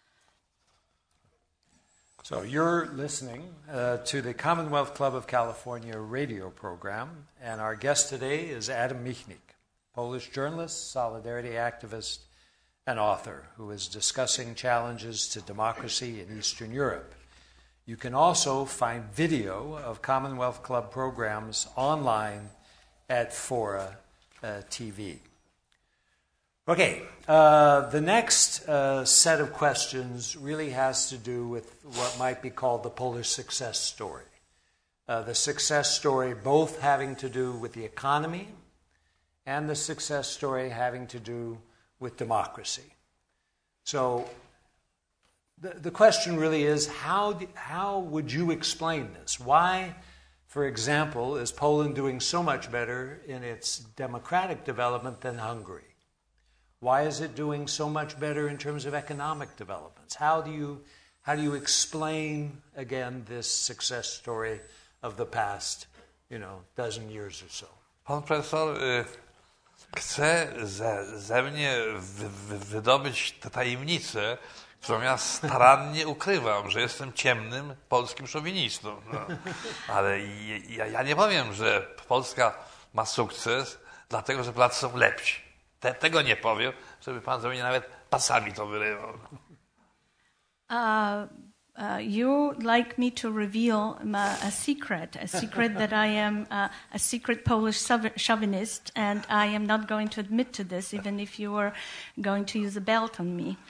So you're listening uh, to the Commonwealth Club of California radio program, and our guest today is Adam Michnik, Polish journalist, solidarity activist, and author who is discussing challenges to democracy in Eastern Europe. You can also find video of Commonwealth Club programs online at Fora uh, T V. Okay, uh, the next uh, set of questions really has to do with what might be called the Polish success story. Uh, the success story both having to do with the economy and the success story having to do with democracy. So the, the question really is, how, do, how would you explain this? Why, for example, is Poland doing so much better in its democratic development than Hungary? Why is it doing so much better in terms of economic developments? How do you, how do you explain, again, this success story of the past, you know, dozen years or so? Pan profesor y, chce ze, ze mnie wy, wy, wydobyć tę tajemnicę, którą ja starannie ukrywam, że jestem ciemnym polskim szowinistą. No. Ale ja, ja nie powiem, że Polska ma sukces, dlatego że Polacy są lepsi. Te, tego nie powiem, żeby pan ze mnie nawet pasami to wyrywał. Uh, uh, you like me to reveal my, a secret, a secret that I am uh, a secret Polish chauvinist, and I am not going to admit to this, even if you were going to use a belt on me.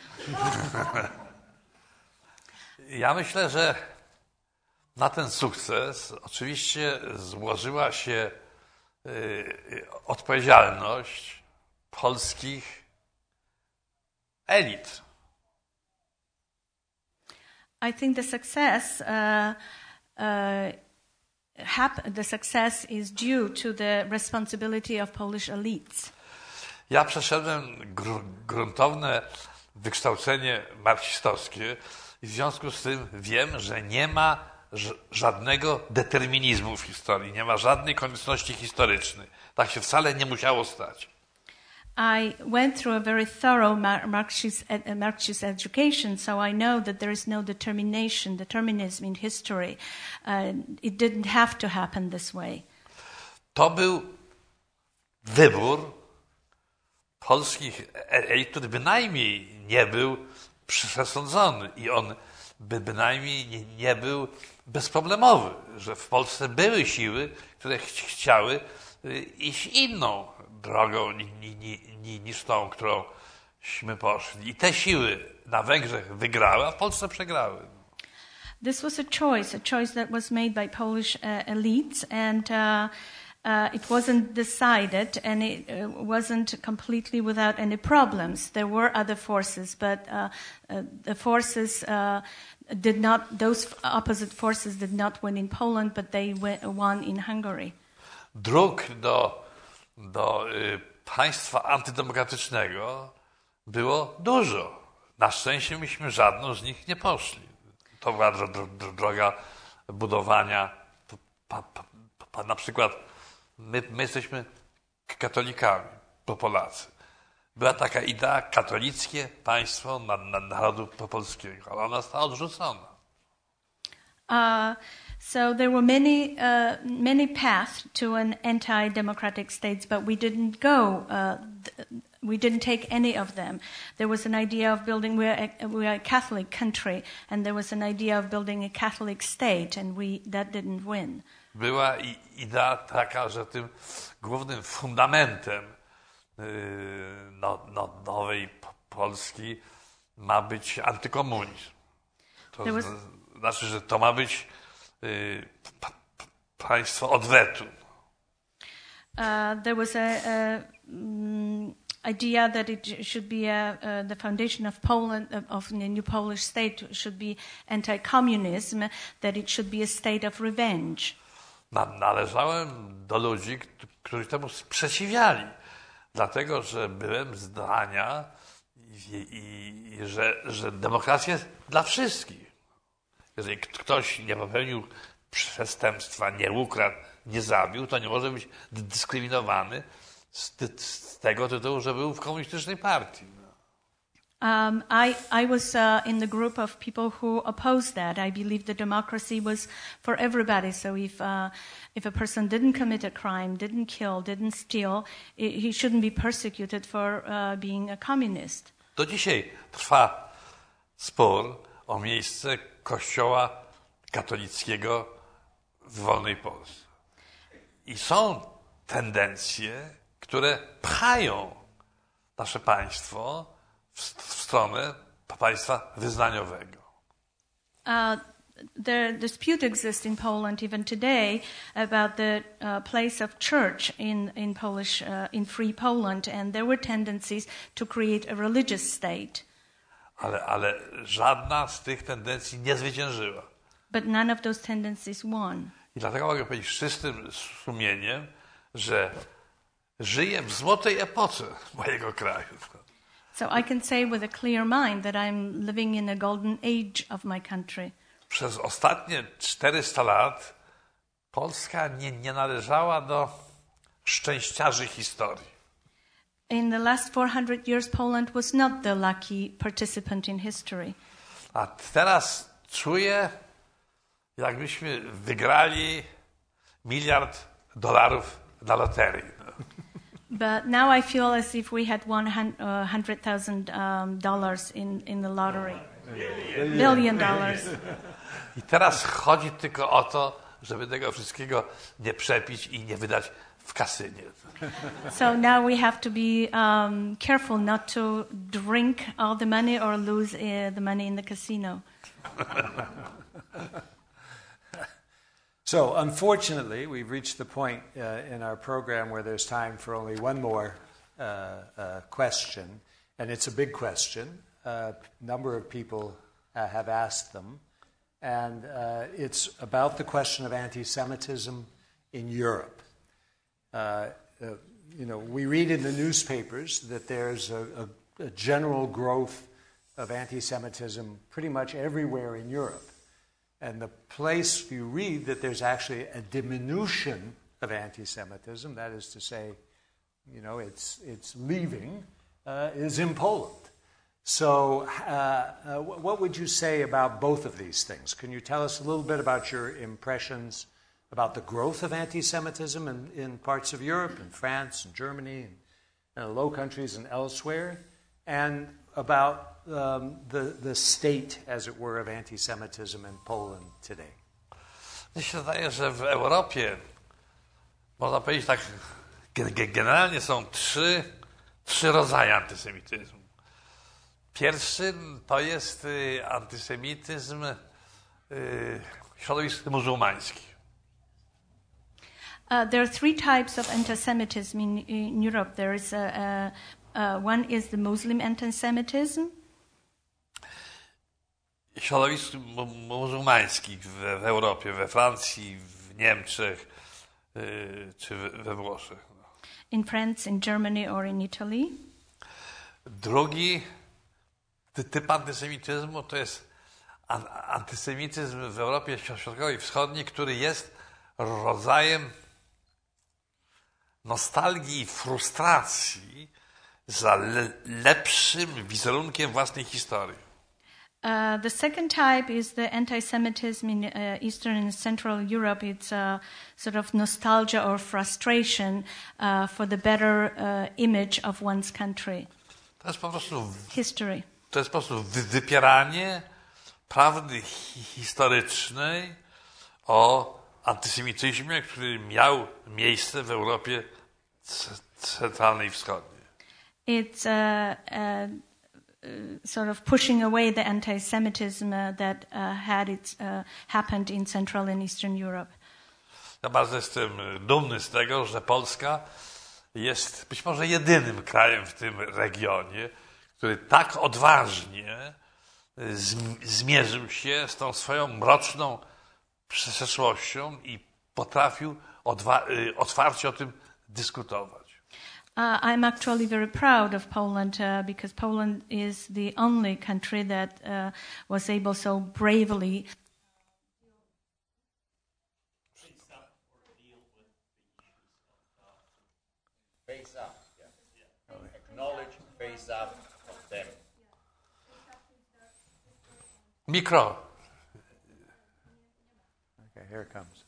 Ja myślę, że na ten sukces oczywiście złożyła się y, odpowiedzialność polskich elit. I think the success, uh, uh, hap- the success is due to the responsibility of Polish elites. Ja przeszedłem gr- gruntowne wykształcenie marksistowskie i w związku z tym wiem, że nie ma ż- żadnego determinizmu w historii, nie ma żadnej konieczności historycznej. Tak się wcale nie musiało stać. I went through a very thorough Mar- Marxist, ed- Marxist education, so I know that there is no determination, determinism in history. Uh, it didn't have to happen this way. To był wybór polskich elit, który bynajmniej nie był przesądzony i on by bynajmniej nie, nie był bezproblemowy, że w Polsce były siły, które ch- chciały iść inną drogą ni, ni, ni, niż tą, którąśmy poszli. I te siły na Węgrzech wygrały, a w Polsce przegrały. This was a choice, a choice that was made by Polish uh, elites, and uh, uh, it wasn't decided, and it uh, wasn't completely without any problems. There were other forces, but uh, uh, the forces uh, did not; those opposite forces did not win in Poland, but they w- won in Hungary. Dróg do, do y, państwa antydemokratycznego było dużo. Na szczęście myśmy żadną z nich nie poszli. To była dro, dro, dro, droga budowania. Pa, pa, pa, na przykład my, my jesteśmy katolikami, po Polacy. była taka idea katolickie państwo na, na narodu polskiego, ale ona została odrzucona. Uh, so there were many, uh, many paths to an anti-democratic states, but we didn't go. Uh, th- we didn't take any of them. There was an idea of building. We're a, we're a Catholic country, and there was an idea of building a Catholic state, and we that didn't win. Była idea taka, że tym głównym fundamentem yy, no, no, nowej Polski ma być antykomunizm. To was... znaczy, że to ma być yy, p- p- państwo odwetu. Uh, there was a, a um, idea that it should be a, uh, the foundation of Poland, of, of the new Polish state should be anti-communism, that it should be a state of revenge. Należałem do ludzi, którzy temu sprzeciwiali, dlatego że byłem zdania, i, i, że, że demokracja jest dla wszystkich. Jeżeli ktoś nie popełnił przestępstwa, nie ukradł, nie zabił, to nie może być dyskryminowany z, z tego tytułu, że był w komunistycznej partii. Um, I, I was uh, in the group of people who opposed that. I believed that democracy was for everybody. So if uh, if a person didn't commit a crime, didn't kill, didn't steal, it, he shouldn't be persecuted for uh, being a communist. Do dzisiaj trwa spór o miejsce Kościoła katolickiego w wolnej Polsce. I są tendencje, które pchają nasze państwo w, w stronę państwa wyznaniowego. Uh, the dispute exists in Poland even today about the uh, place of church in in Polish uh, in free Poland, and there were tendencies to create a religious state. Ale, ale żadna z tych tendencji nie zwyciężyła. But none of those tendencies won. I dlatego mogę powiedzieć z czystym sumieniem, że żyję w złotej epoce mojego kraju. So I can say with a clear mind that I'm living in a golden age of my country. Przez ostatnie czterysta lat Polska nie, nie należała do szczęściarzy historii. In the last four hundred years, Poland was not the lucky participant in history. A teraz czuję, jakbyśmy wygrali miliard dolarów na loterii. But now I feel as if we had one hundred thousand um, dollars in, in the lottery. Billion dollars. I teraz chodzi tylko o to, żeby tego wszystkiego nie przepić i nie wydać w kasynie. So now we have to be um, careful not to drink all the money or lose uh, the money in the casino. So, unfortunately, we've reached the point uh, in our program where there's time for only one more uh, uh, question, and it's a big question. A number of people uh, have asked them, and uh, it's about the question of anti-Semitism in Europe. Uh, uh, you know, we read in the newspapers that there's a, a, a general growth of anti-Semitism pretty much everywhere in Europe. And the place you read that there's actually a diminution of anti-Semitism, that is to say, you know, it's it's leaving, uh, is in Poland. So, uh, uh, what would you say about both of these things? Can you tell us a little bit about your impressions about the growth of anti-Semitism in, in parts of Europe, in France, and Germany, and, and the Low Countries, and elsewhere, and about um, the the state, as it were, of anti-Semitism in Poland today? Mnie się wydaje, że w Europie, można powiedzieć tak, generalnie są trzy, trzy rodzaje antysemityzmu. Pierwszy to jest antysemityzm środowisk muzułmańskich. Uh, there are three types of anti-Semitism in, in Europe. There is a, a, a, one is the Muslim anti-Semitism. Środowisk mu- muzułmańskich w, w Europie, we Francji, w Niemczech yy, czy we, we Włoszech. In France, in Germany, or in Italy. Drugi ty- typ antysemityzmu to jest an- antysemityzm w Europie Środkowej i Wschodniej, który jest rodzajem nostalgii i frustracji za le- lepszym wizerunkiem własnej historii. Uh, the second type is the anti-Semitism in uh, Eastern and Central Europe. It's a sort of nostalgia or frustration uh, for the better uh, image of one's country. To jest po prostu, History. to jest po prostu wy- wypieranie prawdy hi- historycznej o antysemityzmie, który miał miejsce w Europie c- centralnej i wschodniej. It's uh, uh, uh, sort of pushing away the anti-Semitism uh, that uh, had its, uh, happened in Central and Eastern Europe. Ja bardzo jestem dumny z tego, że Polska jest być może jedynym krajem w tym regionie, który tak odważnie zm- zmierzył się z tą swoją mroczną przeszłością i potrafił odwa- y, otwarcie o tym dyskutować. Uh, I'm actually very proud of Poland uh, because Poland is the only country that uh, was able so bravely Face up, yeah. Acknowledge, face up of them. Mikro. Okay, here it comes.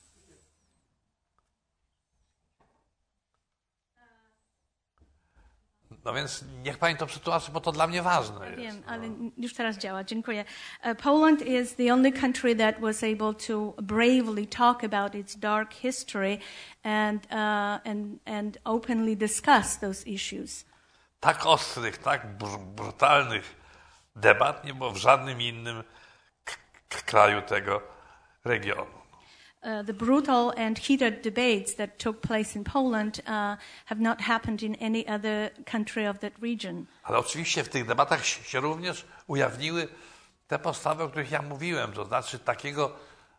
No więc niech pani to przetłumaczy, bo to dla mnie ważne jest. Wiem, ale już teraz działa. Dziękuję. Uh, Poland is the only country that was able to bravely talk about its dark history and uh, and and openly discuss those issues. Tak ostrych, tak br- brutalnych debat nie było w żadnym innym k- k- kraju tego regionu. Uh, the brutal and heated debates that took place in Poland uh, have not happened in any other country of that region. Ale oczywiście w tych debatach się się również ujawniły te postawy, o których ja mówiłem, to znaczy takiego,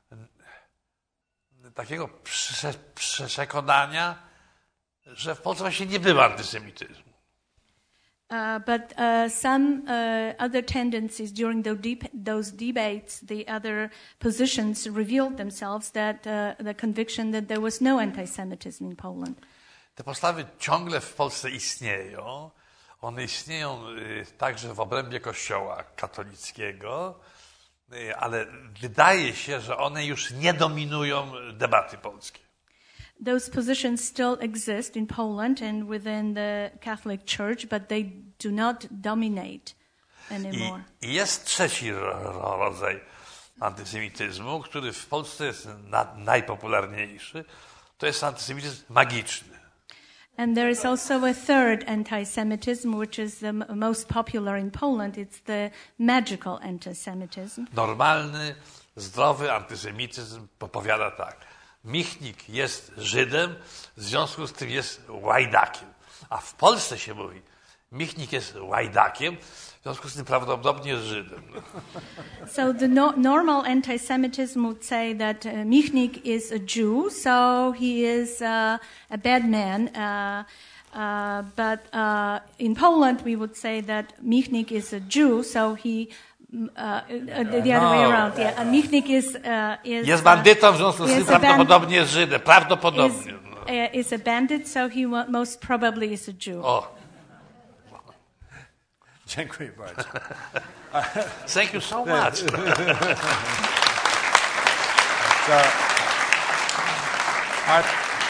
takiego prze- prze- przekonania, że w Polsce właśnie nie było antysemityzmu. Uh, but uh, some uh, other tendencies during the deb- those debates, the other positions revealed themselves that uh, the conviction that there was no anti-Semitism in Poland. Te postawy ciągle w Polsce istnieją. One istnieją y, także w obrębie Kościoła katolickiego, y, ale wydaje się, że one już nie dominują debaty polskiej. Those positions still exist in Poland and within the Catholic Church, but they do not dominate I, anymore. I jest trzeci ro, ro, rodzaj antysemityzmu, który w Polsce jest na, najpopularniejszy. To jest antysemityzm magiczny. And there is also a third anti-Semitism, which is the m- most popular in Poland. It's the magical anti-Semitism. Normalny, zdrowy antysemityzm powiada tak. Michnik jest Żydem, w związku z tym jest łajdakiem. A w Polsce się mówi, Michnik jest łajdakiem, w związku z tym prawdopodobnie jest Żydem. So the no- normal anti-Semitism would say that uh, Michnik is a Jew, so he is uh, a bad man. Uh, uh, but uh, in Poland, we would say that Michnik is a Jew, so he. Uh, uh, the other way No. around, yeah. Uh, Michnik is uh, is Jest bandytą, w związku z tym Jest a ban- prawdopodobnie jest Żydem. is, Prawdopodobnie. uh, is a bandit, so he wa- most probably is a Jew. O, Dziękuję bardzo. thank you so much. So, our,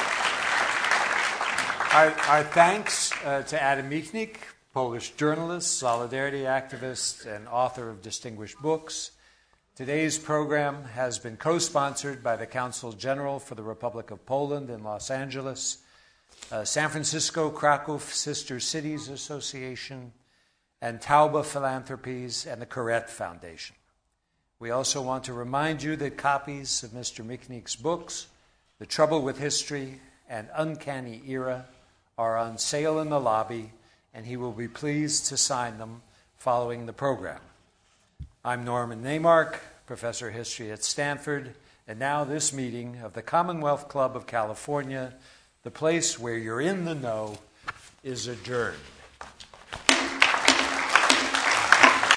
our, our thanks uh, to Adam Michnik, Polish journalist, solidarity activist, and author of distinguished books. Today's program has been co-sponsored by the Council General for the Republic of Poland in Los Angeles, uh, San Francisco Krakow Sister Cities Association, and Tauba Philanthropies and the Koret Foundation. We also want to remind you that copies of Mister Michnik's books, The Trouble with History and Uncanny Era, are on sale in the lobby, and he will be pleased to sign them following the program. I'm Norman Neymark, Professor of History at Stanford, and now this meeting of the Commonwealth Club of California, the place where you're in the know, is adjourned.